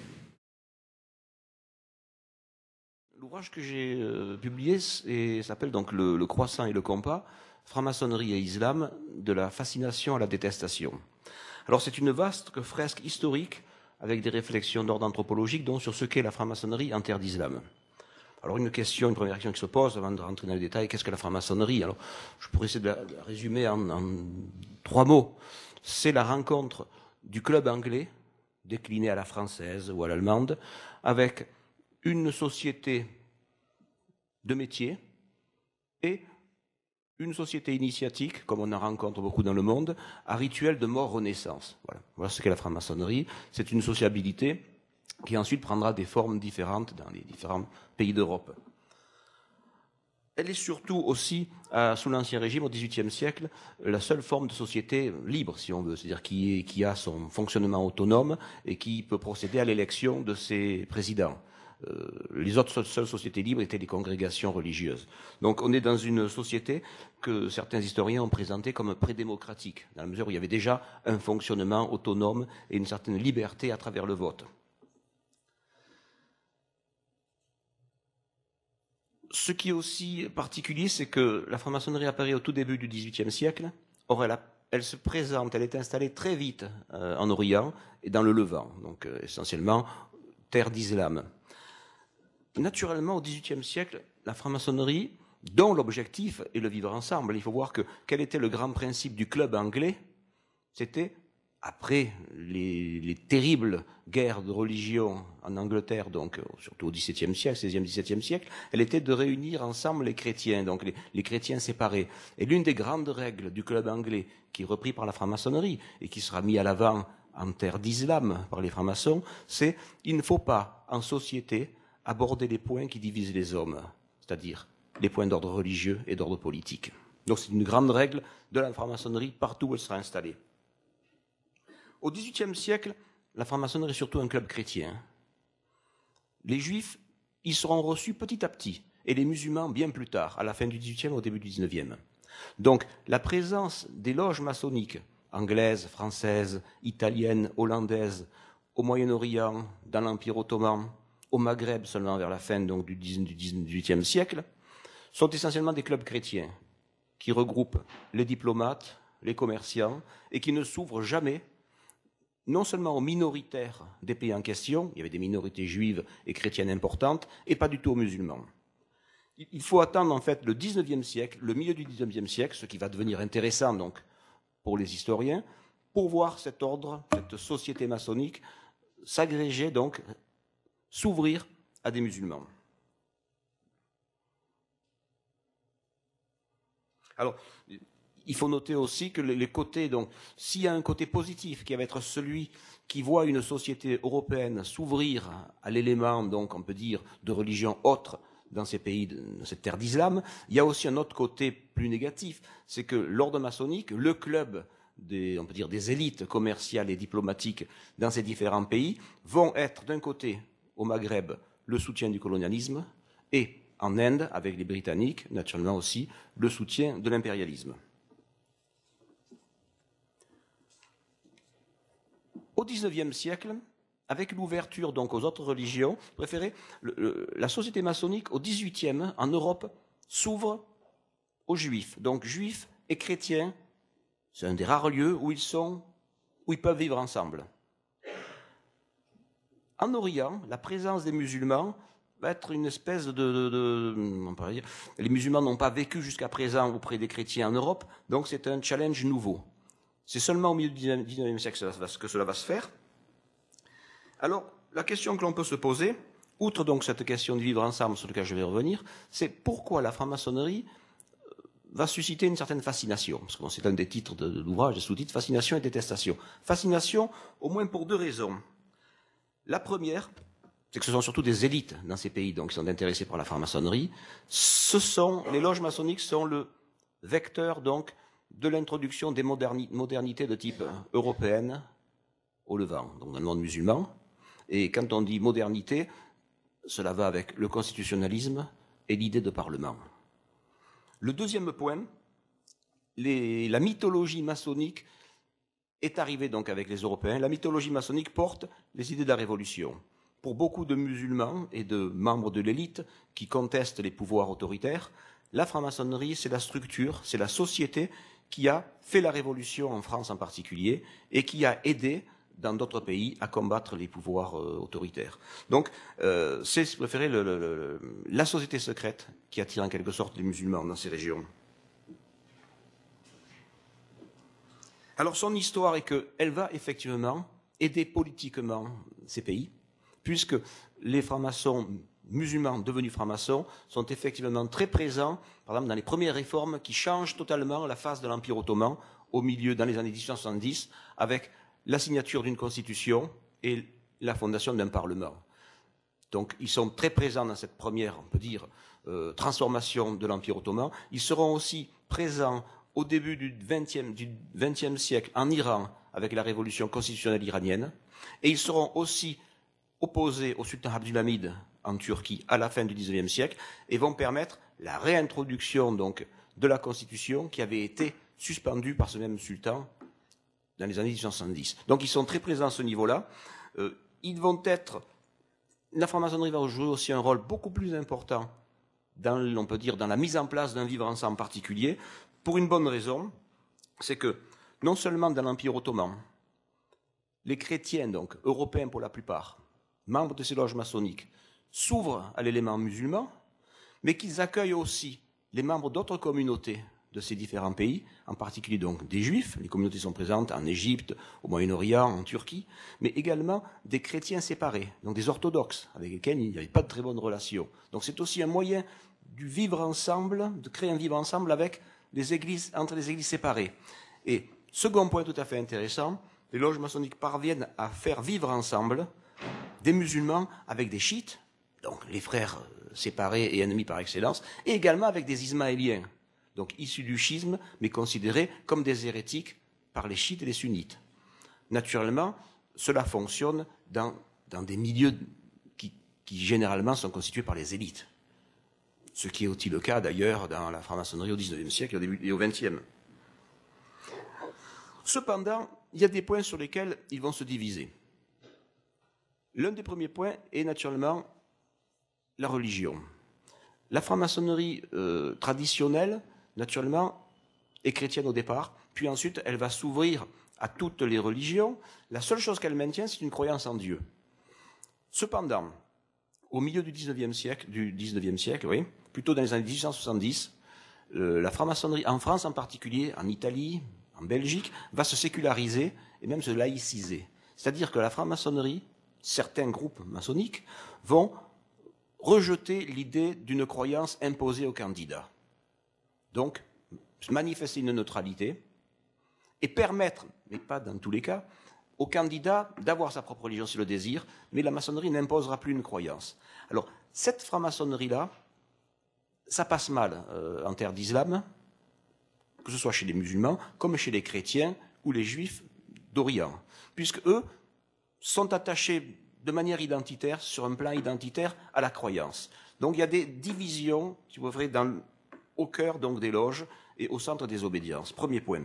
L'ouvrage que j'ai euh, publié s'appelle donc le, le croissant et le compas, franc-maçonnerie et islam, de la fascination à la détestation. Alors c'est une vaste fresque historique avec des réflexions d'ordre anthropologique, donc sur ce qu'est la franc-maçonnerie en terre d'islam. Alors une question, une première question qui se pose avant de rentrer dans les détails, qu'est-ce que la franc-maçonnerie? Alors je pourrais essayer de la, de la résumer en, en trois mots. C'est la rencontre du club anglais, décliné à la française ou à l'allemande, avec une société de métier et une société initiatique, comme on en rencontre beaucoup dans le monde, à rituel de mort-renaissance. Voilà, voilà ce qu'est la franc-maçonnerie. C'est une sociabilité qui ensuite prendra des formes différentes dans les différents pays d'Europe. Elle est surtout aussi, euh, sous l'Ancien Régime, au dix-huitième siècle, la seule forme de société libre, si on veut, c'est-à-dire qui, est, qui a son fonctionnement autonome et qui peut procéder à l'élection de ses présidents. Euh, les autres seules sociétés libres étaient les congrégations religieuses. Donc on est dans une société que certains historiens ont présentée comme prédémocratique, dans la mesure où il y avait déjà un fonctionnement autonome et une certaine liberté à travers le vote. Ce qui est aussi particulier, c'est que la franc-maçonnerie apparaît au tout début du dix-huitième siècle. Or, elle, a, elle se présente, elle est installée très vite euh, en Orient et dans le Levant, donc euh, essentiellement terre d'islam. Naturellement, au dix-huitième siècle, la franc-maçonnerie, dont l'objectif est le vivre ensemble, il faut voir que quel était le grand principe du club anglais? C'était, après les, les terribles guerres de religion en Angleterre, donc surtout au dix-septième siècle, seizième, dix-septième siècle, elle était de réunir ensemble les chrétiens, donc les, les chrétiens séparés. Et l'une des grandes règles du club anglais, qui est repris par la franc-maçonnerie et qui sera mis à l'avant en terre d'islam par les francs-maçons, c'est il ne faut pas, en société, aborder les points qui divisent les hommes, c'est-à-dire les points d'ordre religieux et d'ordre politique. Donc c'est une grande règle de la franc-maçonnerie partout où elle sera installée. Au dix-huitième siècle, la franc-maçonnerie est surtout un club chrétien. Les juifs, ils seront reçus petit à petit, et les musulmans bien plus tard, à la fin du dix-huitième au début du dix-neuvième. Donc la présence des loges maçonniques anglaises, françaises, italiennes, hollandaises, au Moyen-Orient, dans l'Empire ottoman, au Maghreb seulement vers la fin donc, du dix-huitième siècle, sont essentiellement des clubs chrétiens qui regroupent les diplomates, les commerçants, et qui ne s'ouvrent jamais non seulement aux minoritaires des pays en question, il y avait des minorités juives et chrétiennes importantes, et pas du tout aux musulmans. Il faut attendre en fait le dix-neuvième siècle, le milieu du dix-neuvième siècle, ce qui va devenir intéressant donc pour les historiens, pour voir cet ordre, cette société maçonnique s'agréger donc, s'ouvrir à des musulmans. Alors, il faut noter aussi que les côtés, donc, s'il y a un côté positif qui va être celui qui voit une société européenne s'ouvrir à l'élément, donc, on peut dire, de religion autre dans ces pays, dans cette terre d'islam, il y a aussi un autre côté plus négatif, c'est que l'ordre maçonnique, le club des, on peut dire, des élites commerciales et diplomatiques dans ces différents pays, vont être d'un côté, au Maghreb, le soutien du colonialisme, et en Inde, avec les Britanniques, naturellement aussi, le soutien de l'impérialisme. Au dix-neuvième siècle, avec l'ouverture donc aux autres religions, préférez, le, le, la société maçonnique au dix-huitième, en Europe, s'ouvre aux juifs. Donc juifs et chrétiens, c'est un des rares lieux où ils sont, où ils peuvent vivre ensemble. En Orient, la présence des musulmans va être une espèce de... de, de on peut dire, les musulmans n'ont pas vécu jusqu'à présent auprès des chrétiens en Europe, donc c'est un challenge nouveau. C'est seulement au milieu du dix-neuvième siècle que cela va se faire. Alors, la question que l'on peut se poser, outre donc cette question de vivre ensemble sur laquelle je vais revenir, c'est pourquoi la franc-maçonnerie va susciter une certaine fascination. Parce que bon, c'est un des titres de l'ouvrage, des sous-titres, fascination et détestation. Fascination, au moins pour deux raisons. La première, c'est que ce sont surtout des élites dans ces pays donc, qui sont intéressées par la franc-maçonnerie. Ce sont, les loges maçonniques sont le vecteur donc de l'introduction des moderni- modernités de type européenne au Levant, donc dans le monde musulman. Et quand on dit modernité, cela va avec le constitutionnalisme et l'idée de parlement. Le deuxième point, les, la mythologie maçonnique est arrivée donc avec les Européens. La mythologie maçonnique porte les idées de la Révolution. Pour beaucoup de musulmans et de membres de l'élite qui contestent les pouvoirs autoritaires, la franc-maçonnerie, c'est la structure, c'est la société qui a fait la Révolution en France en particulier et qui a aidé dans d'autres pays à combattre les pouvoirs euh, autoritaires. Donc, euh, c'est, si vous préférez, le, le, le, la société secrète qui attire en quelque sorte les musulmans dans ces régions. Alors, son histoire est qu'elle va effectivement aider politiquement ces pays, puisque les francs-maçons musulmans devenus francs-maçons sont effectivement très présents, par exemple, dans les premières réformes qui changent totalement la face de l'Empire ottoman au milieu, dans les années dix-huit cent soixante-dix, avec la signature d'une constitution et la fondation d'un parlement. Donc, ils sont très présents dans cette première, on peut dire, euh, transformation de l'Empire ottoman. Ils seront aussi présents au début du vingtième siècle en Iran, avec la révolution constitutionnelle iranienne, et ils seront aussi opposés au sultan Abdülhamid en Turquie à la fin du dix-neuvième siècle, et vont permettre la réintroduction donc de la constitution qui avait été suspendue par ce même sultan dans les années dix-huit cent soixante-dix. Donc ils sont très présents à ce niveau-là. Euh, ils vont être... La franc-maçonnerie va jouer aussi un rôle beaucoup plus important dans, on peut dire, dans la mise en place d'un vivre ensemble particulier, pour une bonne raison, c'est que non seulement dans l'Empire ottoman, les chrétiens, donc européens pour la plupart, membres de ces loges maçonniques, s'ouvrent à l'élément musulman, mais qu'ils accueillent aussi les membres d'autres communautés de ces différents pays, en particulier donc des Juifs, les communautés sont présentes en Égypte, au Moyen-Orient, en Turquie, mais également des chrétiens séparés, donc des orthodoxes, avec lesquels il n'y avait pas de très bonnes relations. Donc c'est aussi un moyen du vivre ensemble, de créer un vivre ensemble avec les églises, entre les églises séparées. Et second point tout à fait intéressant, les loges maçonniques parviennent à faire vivre ensemble des musulmans avec des chiites, donc les frères séparés et ennemis par excellence, et également avec des ismaéliens, donc issus du schisme, mais considérés comme des hérétiques par les chiites et les sunnites. Naturellement, cela fonctionne dans, dans des milieux qui, qui généralement sont constitués par les élites. Ce qui est aussi le cas d'ailleurs dans la franc-maçonnerie au dix-neuvième siècle et au début- et au vingtième. Cependant, il y a des points sur lesquels ils vont se diviser. L'un des premiers points est naturellement la religion. La franc-maçonnerie euh, traditionnelle, naturellement, est chrétienne au départ, puis ensuite elle va s'ouvrir à toutes les religions. La seule chose qu'elle maintient, c'est une croyance en Dieu. Cependant, au milieu du dix-neuvième siècle, du dix-neuvième siècle, oui, plutôt dans les années dix-huit cent soixante-dix, euh, la franc-maçonnerie, en France en particulier, en Italie, en Belgique, va se séculariser et même se laïciser. C'est-à-dire que la franc-maçonnerie, certains groupes maçonniques, vont rejeter l'idée d'une croyance imposée aux candidats. Donc, manifester une neutralité et permettre, mais pas dans tous les cas, aux candidats d'avoir sa propre religion s'il le désire, mais la maçonnerie n'imposera plus une croyance. Alors, cette franc-maçonnerie-là, ça passe mal euh, en terre d'islam, que ce soit chez les musulmans, comme chez les chrétiens ou les juifs d'Orient, puisque eux sont attachés de manière identitaire, sur un plan identitaire, à la croyance. Donc il y a des divisions, si vous voulez, dans, au cœur donc, des loges et au centre des obédiences. Premier point.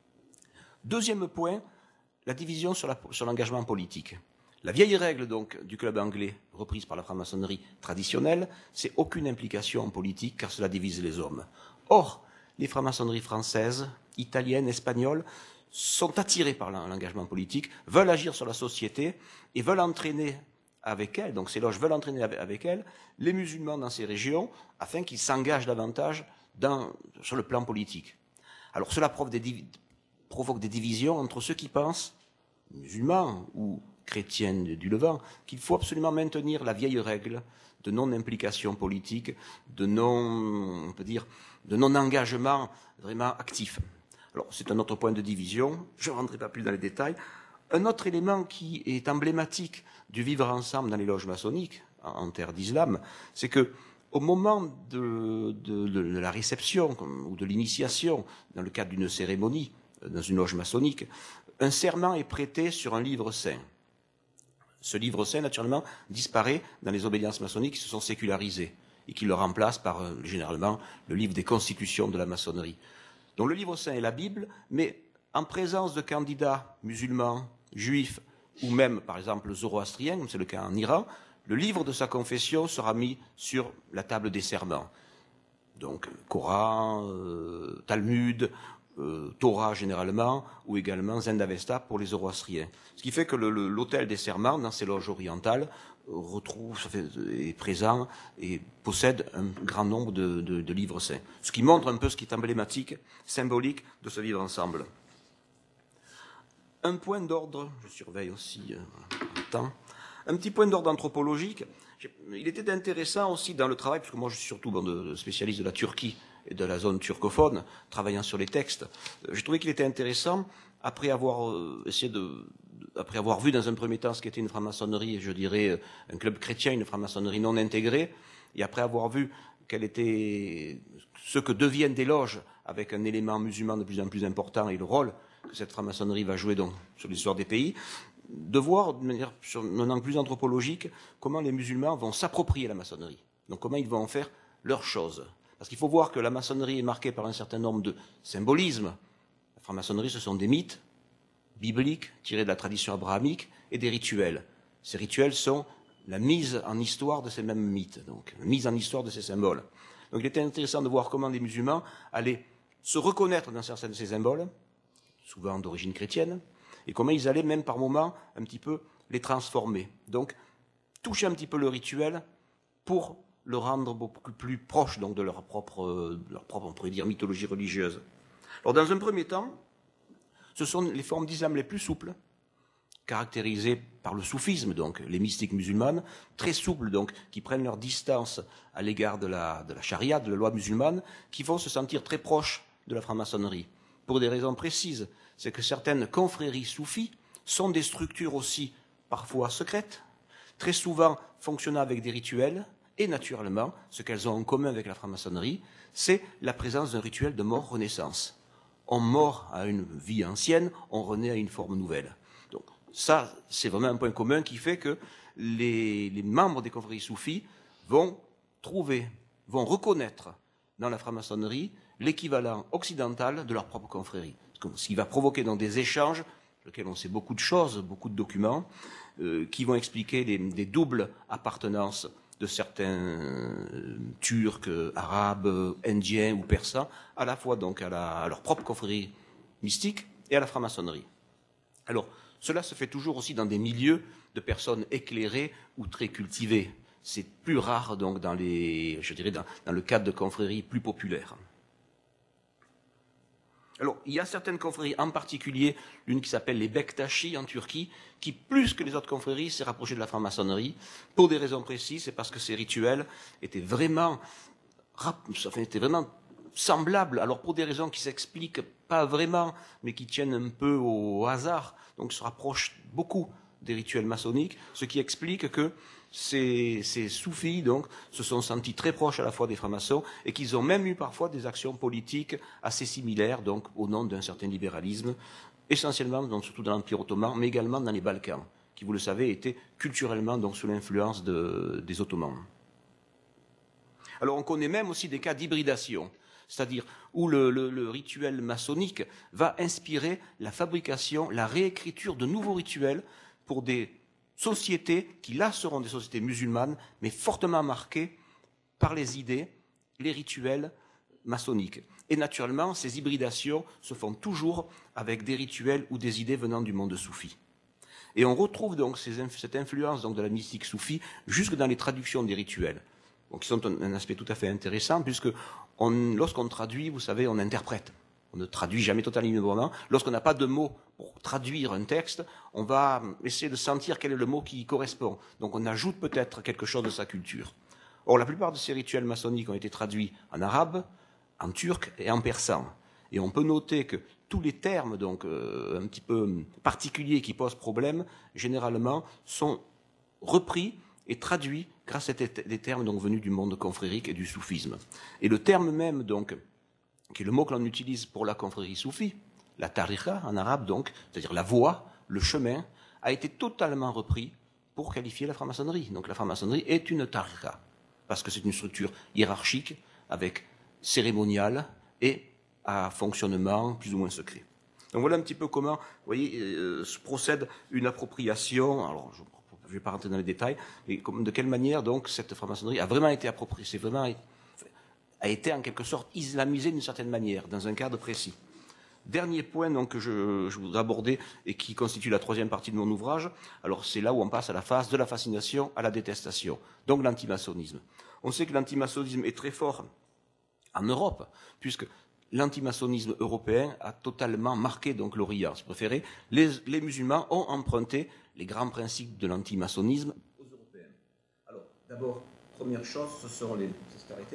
Deuxième point, la division sur, la, sur l'engagement politique. La vieille règle donc du club anglais, reprise par la franc-maçonnerie traditionnelle, c'est aucune implication en politique car cela divise les hommes. Or, les franc-maçonneries françaises, italiennes, espagnoles sont attirées par l'engagement politique, veulent agir sur la société et veulent entraîner avec elles, donc ces loges veulent entraîner avec elles, les musulmans dans ces régions afin qu'ils s'engagent davantage dans, sur le plan politique. Alors cela provoque des, provoque des divisions entre ceux qui pensent, musulmans ou chrétiens du Levant, qu'il faut absolument maintenir la vieille règle de non-implication politique, de non, on peut dire, de non-engagement vraiment actif. Alors, c'est un autre point de division, je ne rentrerai pas plus dans les détails. Un autre élément qui est emblématique du vivre ensemble dans les loges maçonniques, en, en terre d'islam, c'est que au moment de, de, de la réception ou de l'initiation, dans le cadre d'une cérémonie, dans une loge maçonnique, un serment est prêté sur un livre saint. Ce livre saint, naturellement, disparaît dans les obédiences maçonniques qui se sont sécularisées et qui le remplacent par, euh, généralement, le livre des constitutions de la maçonnerie. Donc le livre saint est la Bible, mais en présence de candidats musulmans, juifs ou même, par exemple, zoroastriens, comme c'est le cas en Iran, le livre de sa confession sera mis sur la table des serments. Donc Coran, euh, Talmud, euh, Torah généralement, ou également Zend-Avesta pour les zoroastriens. Ce qui fait que le, le, l'autel des serments, dans ces loges orientales, retrouve, ça fait, est présent et possède un grand nombre de, de, de livres saints. Ce qui montre un peu ce qui est emblématique, symbolique de ce vivre ensemble. Un point d'ordre, je surveille aussi euh, le temps, un petit point d'ordre anthropologique. Il était intéressant aussi dans le travail, parce que moi je suis surtout bon, de, de spécialiste de la Turquie et de la zone turcophone, travaillant sur les textes. J'ai trouvé qu'il était intéressant, après avoir euh, essayé de après avoir vu dans un premier temps ce qu'était une franc-maçonnerie, je dirais un club chrétien, une franc-maçonnerie non intégrée, et après avoir vu quel était ce que deviennent des loges avec un élément musulman de plus en plus important et le rôle que cette franc-maçonnerie va jouer donc sur l'histoire des pays, de voir de manière sur un angle plus anthropologique comment les musulmans vont s'approprier la maçonnerie. Donc comment ils vont en faire leur chose. Parce qu'il faut voir que la maçonnerie est marquée par un certain nombre de symbolismes. La franc-maçonnerie, ce sont des mythes bibliques tirés de la tradition abrahamique et des rituels. Ces rituels sont la mise en histoire de ces mêmes mythes, donc la mise en histoire de ces symboles. Donc il était intéressant de voir comment les musulmans allaient se reconnaître dans certains de ces symboles, souvent d'origine chrétienne, et comment ils allaient même par moments un petit peu les transformer. Donc toucher un petit peu le rituel pour le rendre beaucoup plus proche donc, de leur propre, de leur propre, on pourrait dire, mythologie religieuse. Alors dans un premier temps, ce sont les formes d'islam les plus souples, caractérisées par le soufisme, donc les mystiques musulmanes, très souples, donc, qui prennent leur distance à l'égard de la, de la charia, de la loi musulmane, qui vont se sentir très proches de la franc-maçonnerie. Pour des raisons précises, c'est que certaines confréries soufis sont des structures aussi parfois secrètes, très souvent fonctionnant avec des rituels, et naturellement, ce qu'elles ont en commun avec la franc-maçonnerie, c'est la présence d'un rituel de mort-renaissance. On mord à une vie ancienne, on renaît à une forme nouvelle. Donc ça, c'est vraiment un point commun qui fait que les, les membres des confréries soufis vont trouver, vont reconnaître dans la franc-maçonnerie l'équivalent occidental de leur propre confrérie. Ce qui va provoquer dans des échanges, sur lesquels on sait beaucoup de choses, beaucoup de documents, euh, qui vont expliquer les, des doubles appartenances de certains euh, Turcs, euh, Arabes, euh, Indiens ou Persans, à la fois donc à, la, à leur propre confrérie mystique et à la franc-maçonnerie. Alors, cela se fait toujours aussi dans des milieux de personnes éclairées ou très cultivées. C'est plus rare donc dans les, je dirais, dans, dans le cadre de confréries plus populaires. Alors, il y a certaines confréries, en particulier l'une qui s'appelle les Bektashi en Turquie, qui, plus que les autres confréries, s'est rapprochée de la franc-maçonnerie, pour des raisons précises, c'est parce que ces rituels étaient vraiment, enfin, étaient vraiment semblables, alors pour des raisons qui s'expliquent pas vraiment, mais qui tiennent un peu au hasard, donc se rapprochent beaucoup des rituels maçonniques, ce qui explique que Ces, ces soufis donc se sont sentis très proches à la fois des francs-maçons et qu'ils ont même eu parfois des actions politiques assez similaires donc au nom d'un certain libéralisme, essentiellement donc surtout dans l'Empire ottoman, mais également dans les Balkans, qui vous le savez étaient culturellement donc sous l'influence de, des Ottomans. Alors on connaît même aussi des cas d'hybridation, c'est-à-dire où le, le, le rituel maçonnique va inspirer la fabrication, la réécriture de nouveaux rituels pour des sociétés qui, là, seront des sociétés musulmanes, mais fortement marquées par les idées, les rituels maçonniques. Et naturellement, ces hybridations se font toujours avec des rituels ou des idées venant du monde soufi. Et on retrouve donc ces, cette influence donc, de la mystique soufie jusque dans les traductions des rituels, donc, qui sont un, un aspect tout à fait intéressant, puisque on, lorsqu'on traduit, vous savez, on interprète. On ne traduit jamais totalement. Lorsqu'on n'a pas de mots pour traduire un texte, on va essayer de sentir quel est le mot qui y correspond. Donc on ajoute peut-être quelque chose de sa culture. Or, la plupart de ces rituels maçonniques ont été traduits en arabe, en turc et en persan. Et on peut noter que tous les termes donc, euh, un petit peu particuliers qui posent problème, généralement, sont repris et traduits grâce à des termes donc, venus du monde confrérique et du soufisme. Et le terme même, donc, qui est le mot que l'on utilise pour la confrérie soufie, la tariqa en arabe donc, c'est-à-dire la voie, le chemin, a été totalement repris pour qualifier la franc-maçonnerie. Donc la franc-maçonnerie est une tariqa, parce que c'est une structure hiérarchique, avec cérémonial et à fonctionnement plus ou moins secret. Donc voilà un petit peu comment, vous voyez, euh, se procède une appropriation, alors je ne vais pas rentrer dans les détails, mais comme, de quelle manière donc cette franc-maçonnerie a vraiment été appropriée, c'est vraiment... a été en quelque sorte islamisé d'une certaine manière, dans un cadre précis. Dernier point donc, que je, je voudrais aborder et qui constitue la troisième partie de mon ouvrage, alors c'est là où on passe à la phase de la fascination à la détestation, donc l'antimaçonnisme. On sait que l'antimaçonnisme est très fort en Europe, puisque l'antimaçonnisme européen a totalement marqué donc l'Orient. Si vous préférez, les, les musulmans ont emprunté les grands principes de l'antimaçonnisme aux Européens. Alors, d'abord, première chose, ce sont les... Ça s'est arrêté ?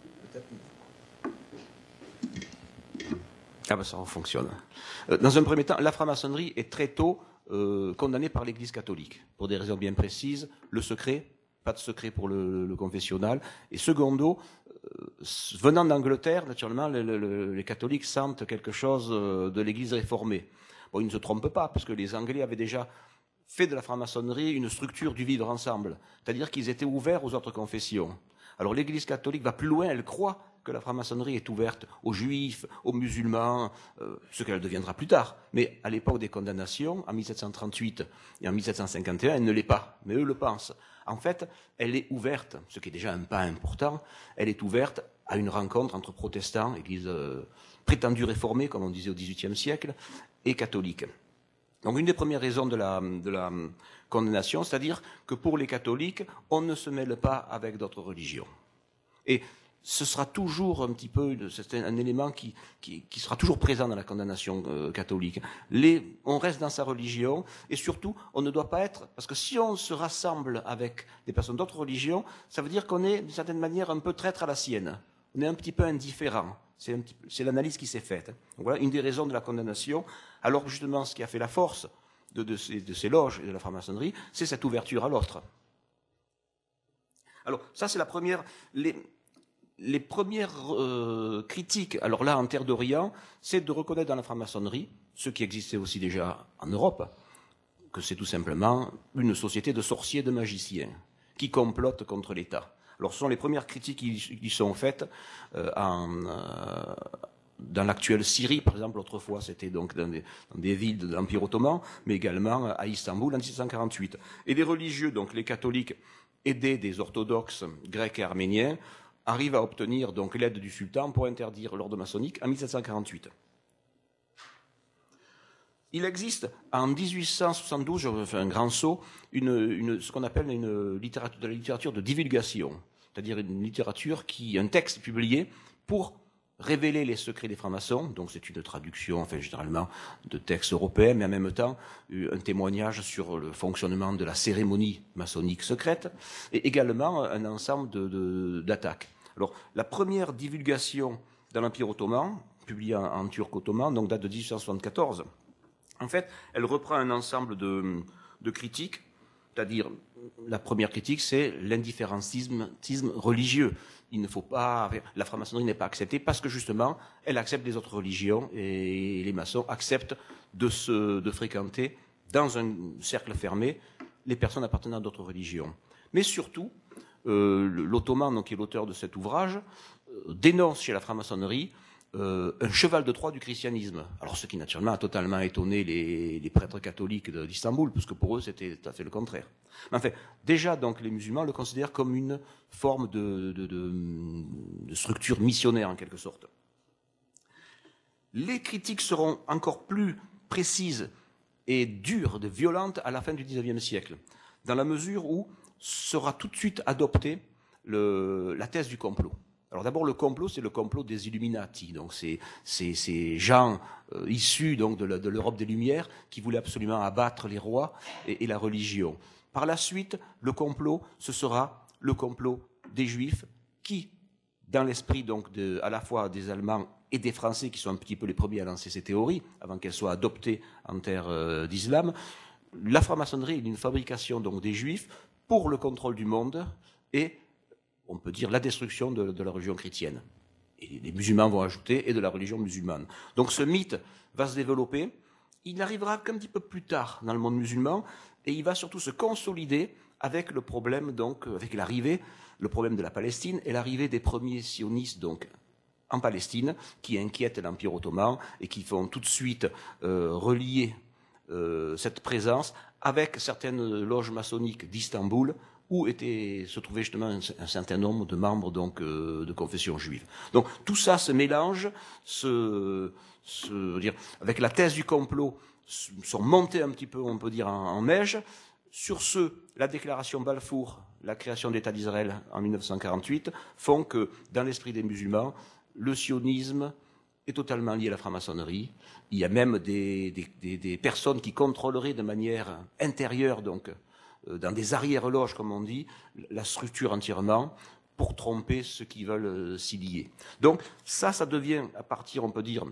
Ah ben ça fonctionne. Dans un premier temps, la franc-maçonnerie est très tôt euh, condamnée par l'Église catholique, pour des raisons bien précises. Le secret, pas de secret pour le, le confessionnal. Et secondo, euh, venant d'Angleterre, naturellement, le, le, les catholiques sentent quelque chose de l'Église réformée. Bon, ils ne se trompent pas, parce que les Anglais avaient déjà fait de la franc-maçonnerie une structure du vivre ensemble. C'est-à-dire qu'ils étaient ouverts aux autres confessions. Alors l'Église catholique va plus loin, elle croit que la franc-maçonnerie est ouverte aux juifs, aux musulmans, euh, ce qu'elle deviendra plus tard. Mais à l'époque des condamnations, en mille sept cent trente-huit et en mille sept cent cinquante et un, elle ne l'est pas, mais eux le pensent. En fait, elle est ouverte, ce qui est déjà un pas important, elle est ouverte à une rencontre entre protestants, église euh, prétendue réformée, comme on disait au dix-huitième siècle, et catholiques. Donc une des premières raisons de la, de la condamnation, c'est-à-dire que pour les catholiques, on ne se mêle pas avec d'autres religions. Et ce sera toujours un petit peu, c'est un élément qui, qui, qui sera toujours présent dans la condamnation euh, catholique. Les, on reste dans sa religion et surtout, on ne doit pas être, parce que si on se rassemble avec des personnes d'autres religions, ça veut dire qu'on est d'une certaine manière un peu traître à la sienne. On est un petit peu indifférent. C'est, un petit, c'est l'analyse qui s'est faite. Donc voilà une des raisons de la condamnation. Alors justement, ce qui a fait la force de, de, ces, de ces loges et de la franc-maçonnerie, c'est cette ouverture à l'autre. Alors ça, c'est la première... Les, Les premières euh, critiques, alors là, en terre d'Orient, c'est de reconnaître dans la franc-maçonnerie, ce qui existait aussi déjà en Europe, que c'est tout simplement une société de sorciers, de magiciens, qui complotent contre l'État. Alors, ce sont les premières critiques qui, qui sont faites euh, en, euh, dans l'actuelle Syrie, par exemple. Autrefois, c'était donc dans des, dans des villes de l'Empire ottoman, mais également à Istanbul en mille sept cent quarante-huit. Et les religieux, donc les catholiques, aidés des orthodoxes grecs et arméniens, arrivent à obtenir donc l'aide du sultan pour interdire l'ordre maçonnique en mille sept cent quarante-huit. Il existe en dix-huit cent soixante-douze, je fais un grand saut, une, une, ce qu'on appelle une littérature, de la littérature de divulgation, c'est-à-dire une littérature qui, un texte publié pour révéler les secrets des francs-maçons. Donc c'est une traduction, enfin généralement, de textes européens, mais en même temps un témoignage sur le fonctionnement de la cérémonie maçonnique secrète, et également un ensemble de, de, d'attaques. Alors la première divulgation dans l'Empire ottoman, publiée en, en turc ottoman, donc date de dix-huit cent soixante-quatorze. En fait, elle reprend un ensemble de, de critiques, c'est-à-dire la première critique, c'est l'indifférentisme religieux. Il ne faut pas, la franc-maçonnerie n'est pas acceptée parce que justement, elle accepte les autres religions et les maçons acceptent de, se, de fréquenter dans un cercle fermé les personnes appartenant à d'autres religions. Mais surtout, euh, l'Ottoman, donc, qui est l'auteur de cet ouvrage, euh, dénonce chez la franc-maçonnerie euh, un cheval de Troie du christianisme. Alors, ce qui naturellement a totalement étonné les, les prêtres catholiques d'Istanbul, parce que pour eux, c'était tout à fait le contraire. Mais enfin, déjà, donc, les musulmans le considèrent comme une forme de, de, de, de structure missionnaire, en quelque sorte. Les critiques seront encore plus précises et dures, violentes, à la fin du dix-neuvième siècle, dans la mesure où sera tout de suite adoptée le, la thèse du complot. Alors d'abord, le complot, c'est le complot des Illuminati. Donc c'est ces gens euh, issus donc de l'Europe des Lumières qui voulaient absolument abattre les rois et, et la religion. Par la suite, le complot, ce sera le complot des Juifs qui, dans l'esprit donc de, à la fois des Allemands et des Français, qui sont un petit peu les premiers à lancer ces théories, avant qu'elles soient adoptées en terre euh, d'islam, la franc-maçonnerie est une fabrication donc des Juifs pour le contrôle du monde et, on peut dire, la destruction de, de la religion chrétienne. Et les musulmans vont ajouter, et de la religion musulmane. Donc ce mythe va se développer. Il n'arrivera qu'un petit peu plus tard dans le monde musulman, et il va surtout se consolider avec le problème, donc, avec l'arrivée, le problème de la Palestine et l'arrivée des premiers sionistes, donc, en Palestine, qui inquiètent l'Empire ottoman et qui font tout de suite euh, relier euh, cette présence avec certaines loges maçonniques d'Istanbul, où était, se trouvait justement un, un certain nombre de membres donc, euh, de confession juive. Donc tout ça se mélange, se, se, dire, avec la thèse du complot, sont montés un petit peu, on peut dire, en, en neige. Sur ce, la déclaration Balfour, la création de l'État d'Israël en mille neuf cent quarante-huit, font que, dans l'esprit des musulmans, le sionisme est totalement lié à la franc-maçonnerie. Il y a même des, des, des, des personnes qui contrôleraient de manière intérieure, donc, dans des arrière-loges, comme on dit, la structure entièrement, pour tromper ceux qui veulent s'y lier. Donc ça, ça devient, à partir, on peut dire,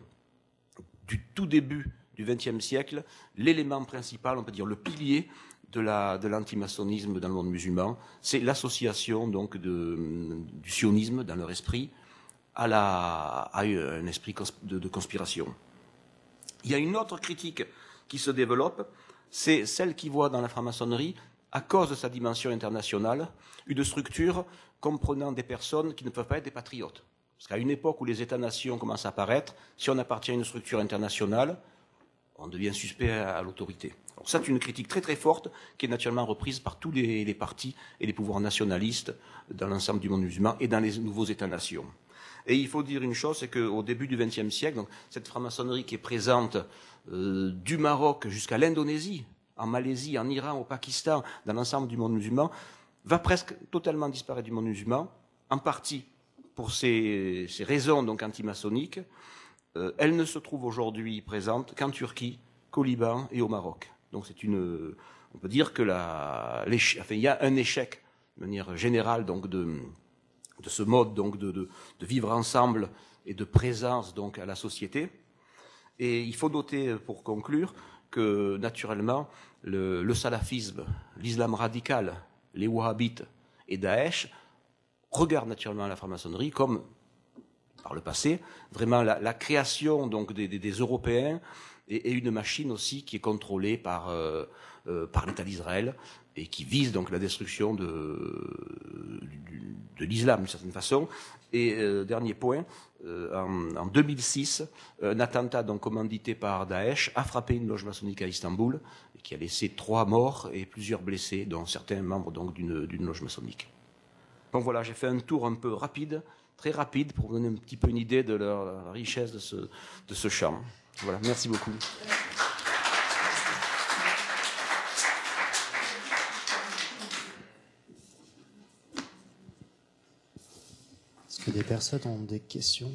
du tout début du vingtième siècle, l'élément principal, on peut dire, le pilier de la, de l'antimaçonnisme dans le monde musulman, c'est l'association donc de, du sionisme dans leur esprit à, la, à un esprit de, de conspiration. Il y a une autre critique qui se développe, c'est celle qui voit dans la franc-maçonnerie, à cause de sa dimension internationale, une structure comprenant des personnes qui ne peuvent pas être des patriotes. Parce qu'à une époque où les États-nations commencent à apparaître, si on appartient à une structure internationale, on devient suspect à, à l'autorité. Alors ça, c'est une critique très très forte qui est naturellement reprise par tous les, les partis et les pouvoirs nationalistes dans l'ensemble du monde musulman et dans les nouveaux États-nations. Et il faut dire une chose, c'est qu'au début du vingtième siècle, donc, cette franc-maçonnerie qui est présente euh, du Maroc jusqu'à l'Indonésie, en Malaisie, en Iran, au Pakistan, dans l'ensemble du monde musulman, va presque totalement disparaître du monde musulman, en partie pour ces, ces raisons donc antimaçonniques. Euh, elle ne se trouve aujourd'hui présente qu'en Turquie, qu'au Liban et au Maroc. Donc c'est une, on peut dire que la, enfin, il y a un échec de manière générale donc de, de ce mode donc de, de, de vivre ensemble et de présence donc à la société. Et il faut noter, pour conclure, que naturellement le, le salafisme, l'islam radical, les wahhabites et Daesh regardent naturellement la franc-maçonnerie comme, par le passé, vraiment la, la création donc des, des, des Européens et, et une machine aussi qui est contrôlée par, euh, euh, par l'État d'Israël et qui vise donc la destruction de, du, de l'islam d'une certaine façon. Et euh, dernier point, euh, en, en deux mille six, un attentat donc commandité par Daesh a frappé une loge maçonnique à Istanbul, et qui a laissé trois morts et plusieurs blessés, dont certains membres donc d'une, d'une loge maçonnique. Donc voilà, j'ai fait un tour un peu rapide, très rapide, pour vous donner un petit peu une idée de la, la richesse de ce, de ce champ. Voilà, merci beaucoup. Est-ce que des personnes ont des questions?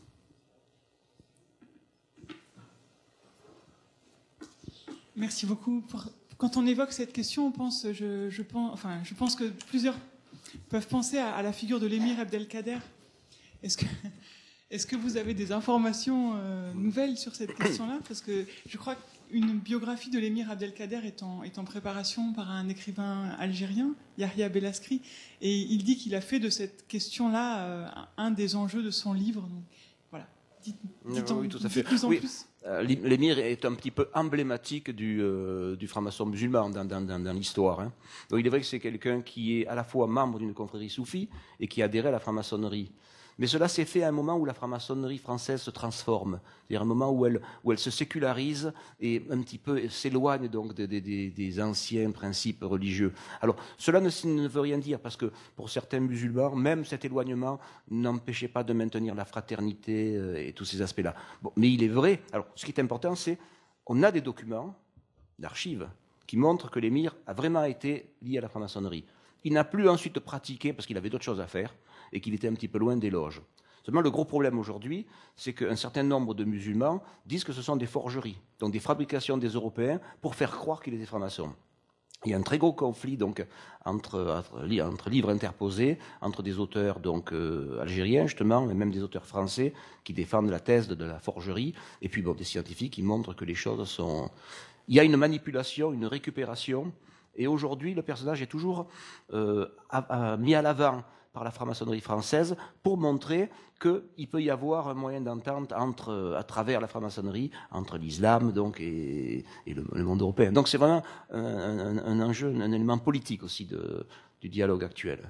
Merci beaucoup. Pour... Quand on évoque cette question, on pense, je, je, pense, enfin, je pense que plusieurs peuvent penser à, à la figure de l'émir Abdelkader. Est-ce que, est-ce que vous avez des informations euh, nouvelles sur cette question-là? Parce que je crois qu'une biographie de l'émir Abdelkader est en, est en préparation par un écrivain algérien, Yahya Belaskri, et il dit qu'il a fait de cette question-là euh, un des enjeux de son livre. Donc, voilà. Dites, dites en, oui, tout à fait. Plus en oui. plus. Euh, l'émir est un petit peu emblématique du, euh, du franc-maçon musulman dans, dans, dans, dans l'histoire. Hein. Donc il est vrai que c'est quelqu'un qui est à la fois membre d'une confrérie soufie et qui a adhéré à la franc-maçonnerie. Mais cela s'est fait à un moment où la franc-maçonnerie française se transforme, c'est-à-dire un moment où elle, où elle se sécularise et un petit peu s'éloigne donc des, des, des anciens principes religieux. Alors, cela ne, ne veut rien dire, parce que pour certains musulmans, même cet éloignement n'empêchait pas de maintenir la fraternité et tous ces aspects-là. Bon, mais il est vrai, alors ce qui est important, c'est qu'on a des documents d'archives qui montrent que l'émir a vraiment été lié à la franc-maçonnerie. Il n'a plus ensuite pratiqué, parce qu'il avait d'autres choses à faire, et qu'il était un petit peu loin des loges. Seulement, le gros problème aujourd'hui, c'est qu'un certain nombre de musulmans disent que ce sont des forgeries, donc des fabrications des Européens pour faire croire qu'il était franc-maçon. Il y a un très gros conflit donc entre, entre, entre livres interposés, entre des auteurs donc euh, algériens justement, et même des auteurs français qui défendent la thèse de, de la forgerie, et puis bon, des scientifiques qui montrent que les choses sont... Il y a une manipulation, une récupération, et aujourd'hui, le personnage est toujours euh, à, à, mis à l'avant par la franc-maçonnerie française pour montrer qu'il peut y avoir un moyen d'entente entre, à travers la franc-maçonnerie entre l'islam donc, et, et le, le monde européen. Donc c'est vraiment un, un, un enjeu, un élément politique aussi de, du dialogue actuel.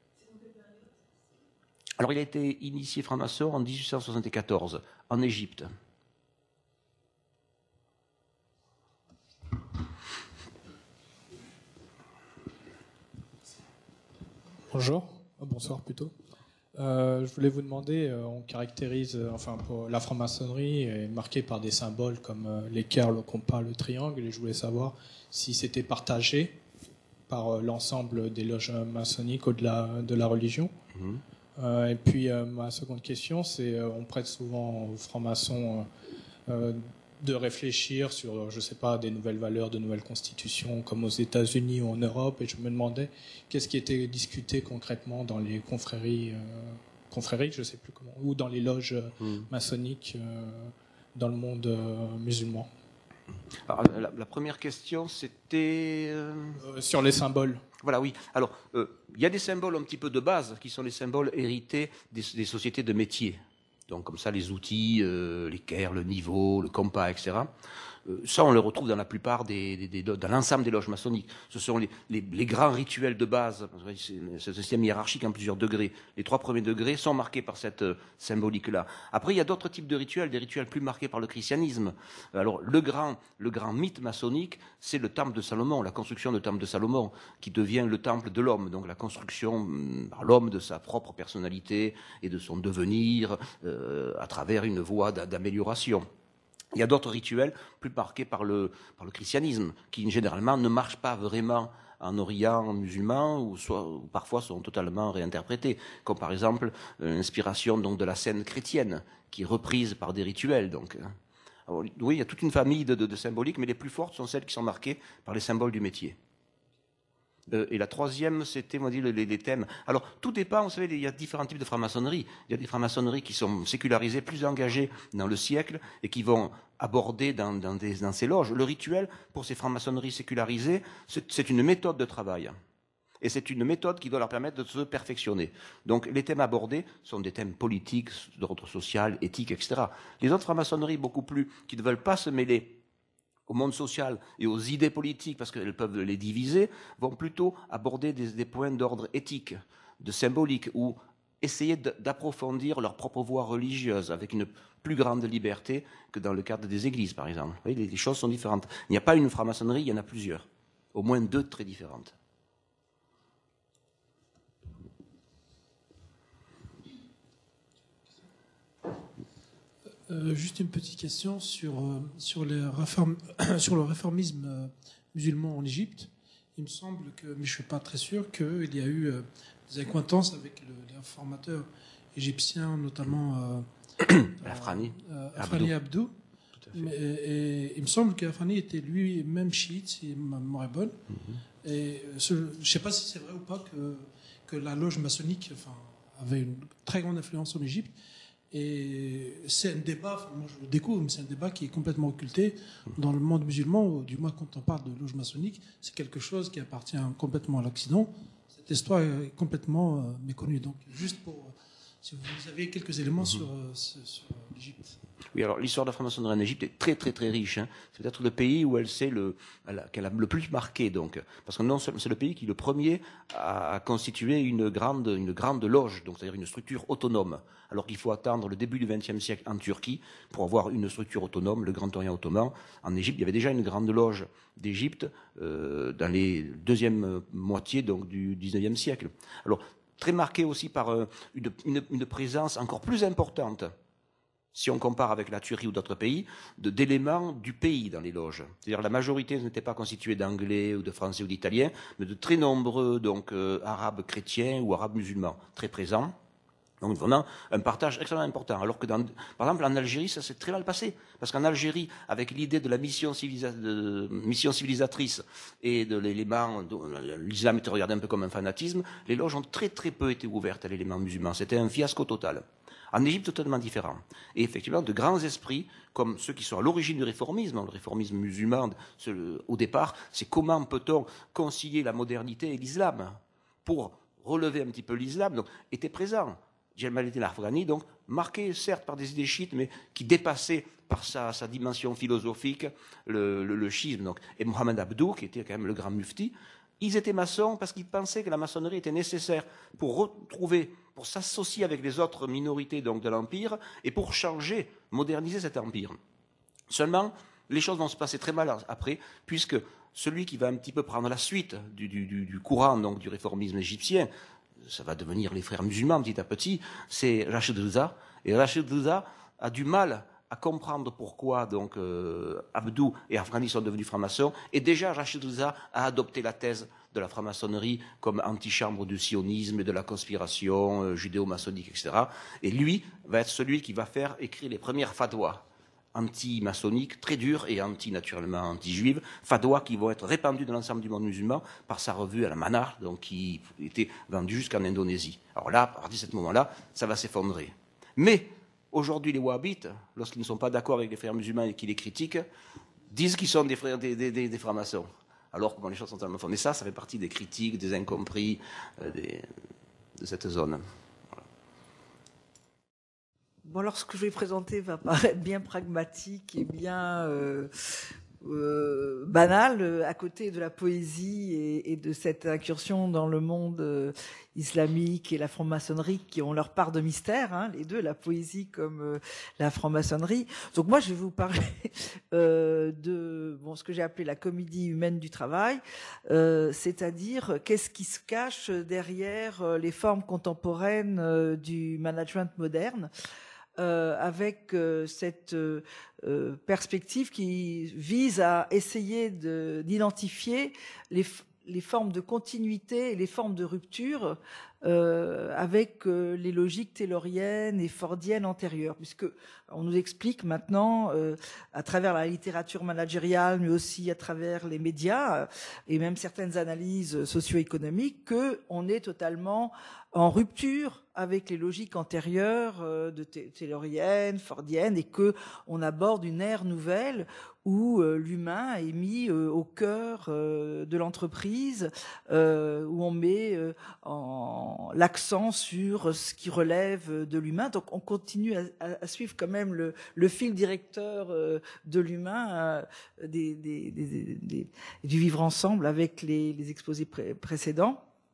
Alors il a été initié franc-maçon en dix-huit cent soixante-quatorze, en Égypte. Bonjour, bonsoir plutôt. Euh, je voulais vous demander, euh, on caractérise, euh, enfin, pour la franc-maçonnerie est marquée par des symboles comme euh, l'équerre, le compas, le triangle, et je voulais savoir si c'était partagé par euh, l'ensemble des loges maçonniques au-delà de la religion. Mmh. Euh, et puis euh, ma seconde question, c'est euh, on prête souvent aux francs-maçons euh, de réfléchir sur, je ne sais pas, des nouvelles valeurs, de nouvelles constitutions, comme aux États-Unis ou en Europe, et je me demandais qu'est-ce qui était discuté concrètement dans les confréries, euh, confréries, je ne sais plus comment, ou dans les loges mmh. maçonniques euh, dans le monde euh, musulman. Alors, la, la première question, c'était... Euh... Euh, sur les symboles. Voilà, oui. Alors, il euh, y a des symboles un petit peu de base, qui sont les symboles hérités des, des sociétés de métiers. Donc comme ça, les outils, euh, l'équerre, le niveau, le compas, et cetera. Euh, ça, on le retrouve dans la plupart des, des, des dans l'ensemble des loges maçonniques. Ce sont les, les, les grands rituels de base. C'est un système hiérarchique en plusieurs degrés. Les trois premiers degrés sont marqués par cette euh, symbolique-là. Après, il y a d'autres types de rituels, des rituels plus marqués par le christianisme. Alors, le grand, le grand mythe maçonnique, c'est le temple de Salomon, la construction du temple de Salomon, qui devient le temple de l'homme. Donc, la construction par l'homme de sa propre personnalité et de son devenir euh, à travers une voie d'amélioration. Il y a d'autres rituels plus marqués par le, par le christianisme, qui généralement ne marchent pas vraiment en Orient musulman, ou, soit, ou parfois sont totalement réinterprétés, comme par exemple l'inspiration donc de la scène chrétienne, qui est reprise par des rituels. Donc, alors, oui, il y a toute une famille de, de, de symboliques, mais les plus fortes sont celles qui sont marquées par les symboles du métier. Euh, et la troisième, c'était, moi, dit, les, les thèmes. Alors, tout dépend, vous savez, il y a différents types de franc-maçonnerie. Il y a des francs-maçonneries qui sont sécularisées, plus engagées dans le siècle, et qui vont aborder dans, dans, des, dans ces loges. Le rituel, pour ces francs-maçonneries sécularisées, c'est, c'est une méthode de travail. Et c'est une méthode qui doit leur permettre de se perfectionner. Donc, les thèmes abordés sont des thèmes politiques, d'ordre social, éthique, et cetera. Les autres francs-maçonneries, beaucoup plus, qui ne veulent pas se mêler au monde social et aux idées politiques, parce qu'elles peuvent les diviser, vont plutôt aborder des, des points d'ordre éthique. de symbolique, ou essayer d'approfondir leur propre voie religieuse avec une plus grande liberté que dans le cadre des églises, par exemple. Vous voyez, les, les choses sont différentes. Il n'y a pas une franc-maçonnerie, il y en a plusieurs. Au moins deux très différentes. Euh, juste une petite question sur, euh, sur, les réformes, sur le réformisme euh, musulman en Égypte. Il me semble que, mais je ne suis pas très sûr, qu'il y a eu euh, des accointances avec le, les réformateurs égyptiens, notamment euh, Afrani euh, Afrani Abdou. Mais, et, et il me semble qu'Afrani était lui-même chiite, si ma mémoire est bonne. Mm-hmm. Et ce, je ne sais pas si c'est vrai ou pas que, que la loge maçonnique enfin, avait une très grande influence en Égypte. Et c'est un débat, enfin, moi je le découvre, mais c'est un débat qui est complètement occulté dans le monde musulman, ou du moins quand on parle de loge maçonnique, c'est quelque chose qui appartient complètement à l'Occident. Cette histoire est complètement euh, méconnue. Donc, juste pour, euh, si vous avez quelques éléments mmh. sur, euh, sur l'Égypte. Oui, alors l'histoire de la franc-maçonnerie en Égypte est très très très riche. Hein. C'est peut-être le pays où elle s'est le, qu'elle a le plus marqué, donc, parce que non seulement c'est le pays qui le premier a constitué une grande une grande loge, donc c'est-à-dire une structure autonome. Alors qu'il faut attendre le début du vingtième siècle en Turquie pour avoir une structure autonome, le Grand Orient ottoman. En Égypte, il y avait déjà une grande loge d'Égypte euh, dans les deuxième moitié donc du dix-neuvième siècle. Alors très marqué aussi par euh, une, une, une présence encore plus importante, si on compare avec la Turquie ou d'autres pays, d'éléments du pays dans les loges. C'est-à-dire la majorité n'était pas constituée d'anglais ou de français ou d'italiens, mais de très nombreux donc euh, arabes chrétiens ou arabes musulmans, très présents. Donc vraiment un partage extrêmement important. Alors que, dans, par exemple, en Algérie, ça s'est très mal passé. Parce qu'en Algérie, avec l'idée de la mission, civilisa de, mission civilisatrice et de l'élément, l'islam était regardé un peu comme un fanatisme, les loges ont très très peu été ouvertes à l'élément musulman. C'était un fiasco total. En Égypte, totalement différent. Et effectivement, de grands esprits, comme ceux qui sont à l'origine du réformisme, le réformisme musulman, au départ, c'est comment peut-on concilier la modernité et l'islam pour relever un petit peu l'islam, donc étaient présents. Djamaluddin al-Afghani, donc, marqué certes par des idées chiites, mais qui dépassaient par sa, sa dimension philosophique le, le, le schisme. Donc. Et Mohamed Abdou, qui était quand même le grand mufti, ils étaient maçons parce qu'ils pensaient que la maçonnerie était nécessaire pour retrouver, pour s'associer avec les autres minorités donc, de l'Empire et pour changer, moderniser cet empire. Seulement, les choses vont se passer très mal après, puisque celui qui va un petit peu prendre la suite du, du, du, du courant donc, du réformisme égyptien, ça va devenir les frères musulmans petit à petit, c'est Rachid Reza. Et Rachid Reza a du mal à comprendre pourquoi donc euh, Abdou et Afghani sont devenus francs-maçons. Et déjà, Rachid Reza a adopté la thèse de la franc-maçonnerie comme antichambre du sionisme et de la conspiration euh, judéo-maçonnique, et cetera. Et lui va être celui qui va faire écrire les premières fatwas anti-maçonniques, très dures et anti, naturellement anti-juives, fatwas qui vont être répandus dans l'ensemble du monde musulman par sa revue Al-Manar, donc qui était vendue jusqu'en Indonésie. Alors là, à partir de ce moment-là, ça va s'effondrer. Mais aujourd'hui, les wahhabites, lorsqu'ils ne sont pas d'accord avec les frères musulmans et qu'ils les critiquent, disent qu'ils sont des, frères, des, des, des, des francs-maçons. Alors que bon, les choses sont tellement fondées. Et ça, ça fait partie des critiques, des incompris euh, des, de cette zone. Bon, alors ce que je vais présenter va paraître bien pragmatique et bien euh, euh, banal euh, à côté de la poésie et, et de cette incursion dans le monde euh, islamique et la franc-maçonnerie qui ont leur part de mystère, hein, les deux, la poésie comme euh, la franc-maçonnerie. Donc moi, je vais vous parler euh, de bon, ce que j'ai appelé la comédie humaine du travail, euh, c'est-à-dire qu'est-ce qui se cache derrière euh, les formes contemporaines euh, du management moderne. Euh, avec euh, cette euh, perspective qui vise à essayer de, d'identifier les, les formes de continuité et les formes de rupture euh, avec euh, les logiques tayloriennes et fordiennes antérieures, puisque on nous explique maintenant, euh, à travers la littérature managériale, mais aussi à travers les médias euh, et même certaines analyses socio-économiques, que on est totalement en rupture avec les logiques antérieures euh, de tayloriennes, fordiennes, et que on aborde une ère nouvelle où euh, l'humain est mis euh, au cœur euh, de l'entreprise, euh, où on met euh, en, l'accent sur ce qui relève de l'humain. Donc on continue à, à suivre quand même le, le fil directeur euh, de l'humain, euh, des, des, des, des, du vivre ensemble avec les, les exposés pré- précédents.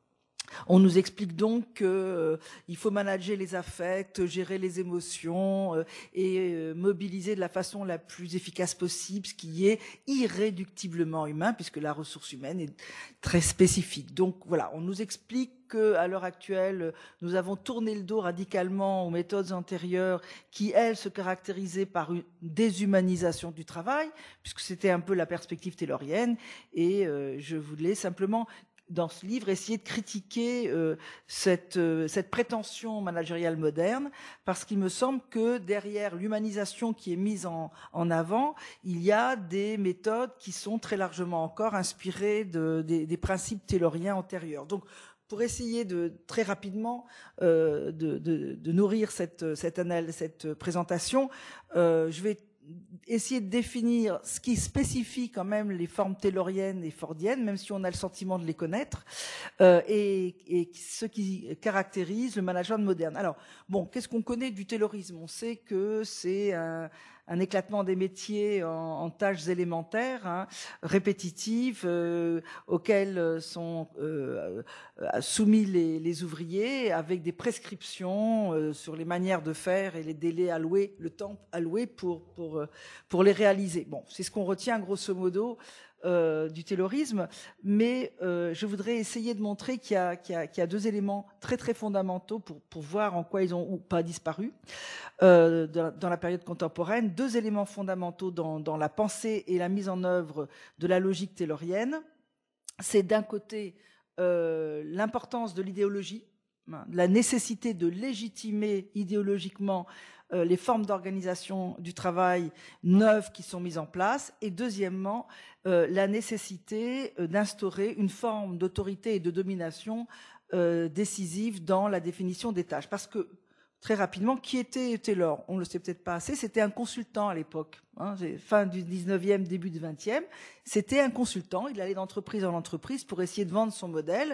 On nous explique donc qu'il euh, faut manager les affects, gérer les émotions euh, et euh, mobiliser de la façon la plus efficace possible, ce qui est irréductiblement humain, puisque la ressource humaine est très spécifique. Donc voilà, on nous explique qu'à l'heure actuelle, nous avons tourné le dos radicalement aux méthodes antérieures qui, elles, se caractérisaient par une déshumanisation du travail, puisque c'était un peu la perspective taylorienne. Et euh, je voulais simplement, dans ce livre, essayer de critiquer euh, cette, euh, cette prétention managériale moderne, parce qu'il me semble que derrière l'humanisation qui est mise en, en avant, il y a des méthodes qui sont très largement encore inspirées de, des, des principes tayloriens antérieurs. Donc, pour essayer de très rapidement euh, de, de, de nourrir cette, cette, analyse, cette présentation, euh, je vais essayer de définir ce qui spécifie quand même les formes tayloriennes et fordiennes, même si on a le sentiment de les connaître, euh, et, et ce qui caractérise le management moderne. Alors, bon, qu'est-ce qu'on connaît du taylorisme? On sait que c'est un, un éclatement des métiers en, en tâches élémentaires, hein, répétitives, euh, auxquelles sont euh, soumis les, les ouvriers, avec des prescriptions euh, sur les manières de faire et les délais alloués, le temps alloué pour, pour, pour les réaliser. Bon, c'est ce qu'on retient grosso modo Euh, du taylorisme, mais euh, je voudrais essayer de montrer qu'il y a, qu'il y a, qu'il y a deux éléments très très fondamentaux pour, pour voir en quoi ils ont ou pas disparu euh, dans, dans la période contemporaine. Deux éléments fondamentaux dans, dans la pensée et la mise en œuvre de la logique taylorienne. C'est d'un côté euh, l'importance de l'idéologie, la nécessité de légitimer idéologiquement euh, les formes d'organisation du travail neuves qui sont mises en place, et deuxièmement, euh, la nécessité euh, d'instaurer une forme d'autorité et de domination euh, décisive dans la définition des tâches. Parce que, très rapidement, qui était Taylor? On ne le sait peut-être pas assez, c'était un consultant à l'époque, hein, fin du dix-neuvième, début du vingtième. C'était un consultant, il allait d'entreprise en entreprise pour essayer de vendre son modèle,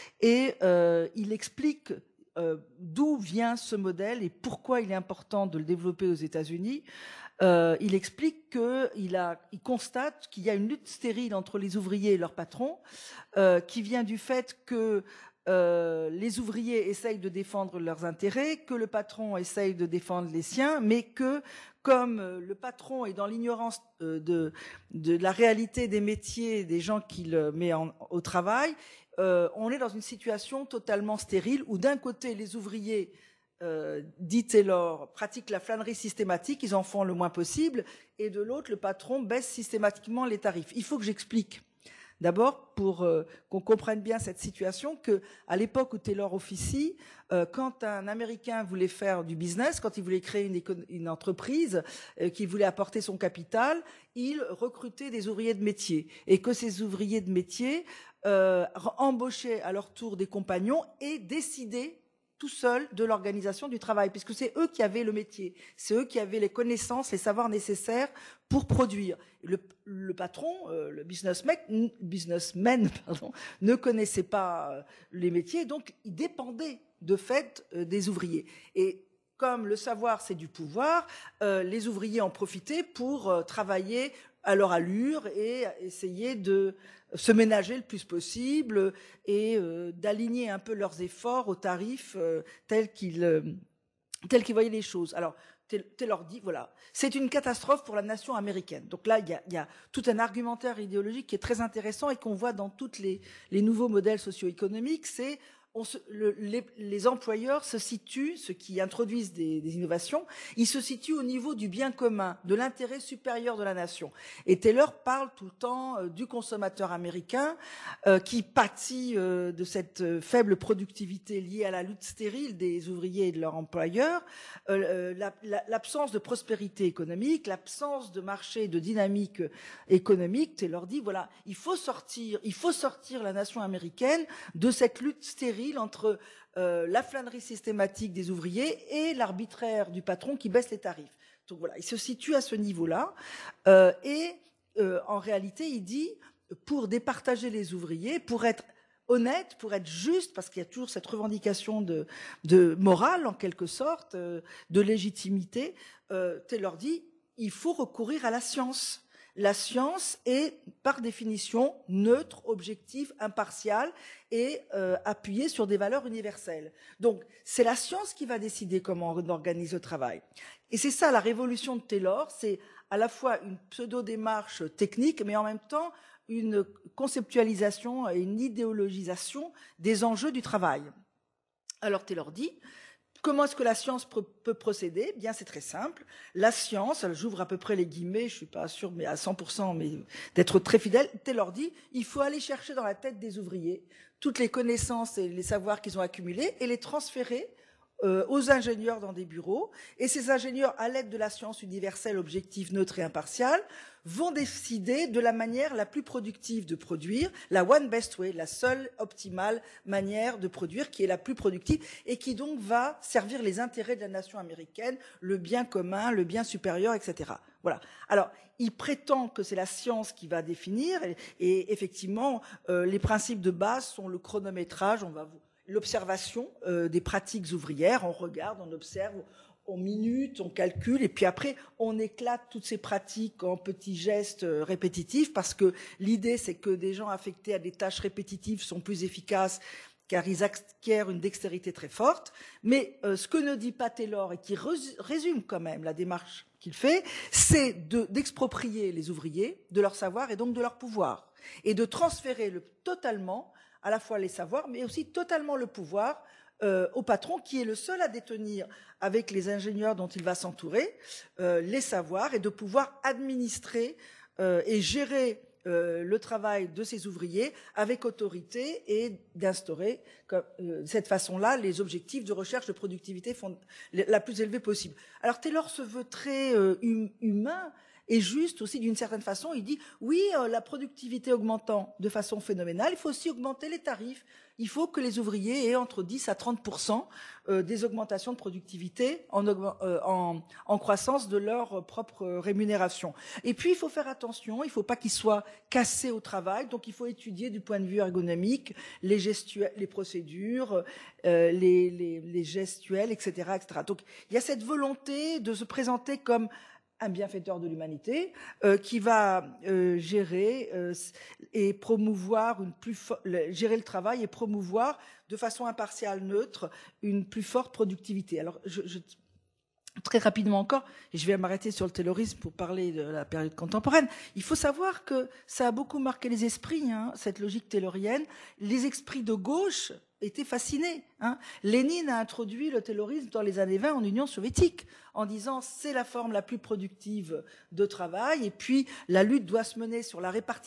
et euh, il explique euh, d'où vient ce modèle et pourquoi il est important de le développer aux États-Unis. Euh, il explique qu'il a, il constate qu'il y a une lutte stérile entre les ouvriers et leurs patrons, euh, qui vient du fait que Euh, les ouvriers essayent de défendre leurs intérêts, que le patron essaye de défendre les siens, mais que comme euh, le patron est dans l'ignorance euh, de, de la réalité des métiers, des gens qu'il met en, au travail, euh, on est dans une situation totalement stérile où d'un côté les ouvriers, euh, dit Taylor, pratiquent la flânerie systématique, ils en font le moins possible, et de l'autre le patron baisse systématiquement les tarifs. Il faut que j'explique. D'abord, pour euh, qu'on comprenne bien cette situation, qu'à l'époque où Taylor officie, euh, quand un Américain voulait faire du business, quand il voulait créer une, une entreprise, euh, qui voulait apporter son capital, il recrutait des ouvriers de métier. Et que ces ouvriers de métier euh, embauchaient à leur tour des compagnons et décidaient tout seuls de l'organisation du travail, puisque c'est eux qui avaient le métier, c'est eux qui avaient les connaissances, les savoirs nécessaires pour produire. Le, le patron, euh, le businessman, businessman pardon, ne connaissait pas euh, les métiers, donc il dépendait de fait euh, des ouvriers. Et comme le savoir, c'est du pouvoir, euh, les ouvriers en profitaient pour euh, travailler à leur allure et essayer de se ménager le plus possible et euh, d'aligner un peu leurs efforts aux tarifs euh, tels qu'ils euh, tels qu'ils voyaient les choses. Alors, Taylor dit, voilà, c'est une catastrophe pour la nation américaine. Donc là, il y a, il y a tout un argumentaire idéologique qui est très intéressant et qu'on voit dans tous les, les nouveaux modèles socio-économiques, c'est On se, le, les, les employeurs se situent, ceux qui introduisent des, des innovations, ils se situent au niveau du bien commun, de l'intérêt supérieur de la nation. Et Taylor parle tout le temps euh, du consommateur américain euh, qui pâtit euh, de cette euh, faible productivité liée à la lutte stérile des ouvriers et de leurs employeurs, euh, la, la, l'absence de prospérité économique, l'absence de marché, de dynamique économique. Taylor dit, voilà, il faut sortir, il faut sortir la nation américaine de cette lutte stérile entre euh, la flânerie systématique des ouvriers et l'arbitraire du patron qui baisse les tarifs. Donc voilà, il se situe à ce niveau-là. Euh, et euh, en réalité, il dit, pour départager les ouvriers, pour être honnête, pour être juste, parce qu'il y a toujours cette revendication de, de morale, en quelque sorte, euh, de légitimité, euh, Taylor dit, il faut recourir à la science. la science est par définition neutre, objective, impartiale et euh, appuyée sur des valeurs universelles. Donc c'est la science qui va décider comment on organise le travail. Et c'est ça la révolution de Taylor, c'est à la fois une pseudo-démarche technique, mais en même temps une conceptualisation et une idéologisation des enjeux du travail. Alors Taylor dit, comment est-ce que la science peut procéder? Bien, c'est très simple. La science, j'ouvre à peu près les guillemets, je suis pas sûre, mais à cent pour cent, mais d'être très fidèle. Taylor dit, il faut aller chercher dans la tête des ouvriers toutes les connaissances et les savoirs qu'ils ont accumulés et les transférer euh, aux ingénieurs dans des bureaux. Et ces ingénieurs, à l'aide de la science universelle, objective, neutre et impartiale, vont décider de la manière la plus productive de produire, la one best way, la seule optimale manière de produire qui est la plus productive et qui donc va servir les intérêts de la nation américaine, le bien commun, le bien supérieur, et cetera. Voilà. Alors, il prétend que c'est la science qui va définir et, et effectivement, euh, les principes de base sont le chronométrage, on va vous, l'observation euh, des pratiques ouvrières, on regarde, on observe, on minute, on calcule, et puis après, on éclate toutes ces pratiques en petits gestes répétitifs, parce que l'idée, c'est que des gens affectés à des tâches répétitives sont plus efficaces, car ils acquièrent une dextérité très forte. Mais euh, ce que ne dit pas Taylor, et qui résume quand même la démarche qu'il fait, c'est de, d'exproprier les ouvriers de leur savoir et donc de leur pouvoir, et de transférer le, totalement, à la fois les savoirs, mais aussi totalement le pouvoir Euh, au patron, qui est le seul à détenir, avec les ingénieurs dont il va s'entourer, euh, les savoirs et de pouvoir administrer euh, et gérer euh, le travail de ses ouvriers avec autorité et d'instaurer comme, euh, de cette façon-là les objectifs de recherche de productivité fond- la plus élevée possible. Alors Taylor se veut très euh, hum, humain et juste aussi d'une certaine façon. Il dit oui, euh, la productivité augmentant de façon phénoménale, il faut aussi augmenter les tarifs. Il faut que les ouvriers aient entre dix à trente pour cent euh, des augmentations de productivité en, euh, en, en croissance de leur propre rémunération. Et puis, il faut faire attention, il ne faut pas qu'ils soient cassés au travail, donc il faut étudier du point de vue ergonomique les, gestuels, les procédures, euh, les, les, les gestuels, et cetera, et cetera. Donc, il y a cette volonté de se présenter comme un bienfaiteur de l'humanité euh, qui va euh, gérer euh, et promouvoir une plus fo- le, gérer le travail et promouvoir de façon impartiale, neutre, une plus forte productivité. Alors, je, je, très rapidement encore, et je vais m'arrêter sur le taylorisme pour parler de la période contemporaine. Il faut savoir que ça a beaucoup marqué les esprits, hein, cette logique taylorienne. Les esprits de gauche étaient fascinés. Hein. Lénine a introduit le taylorisme dans les années vingt en Union soviétique, en disant c'est la forme la plus productive de travail, et puis la lutte doit se mener sur la répartition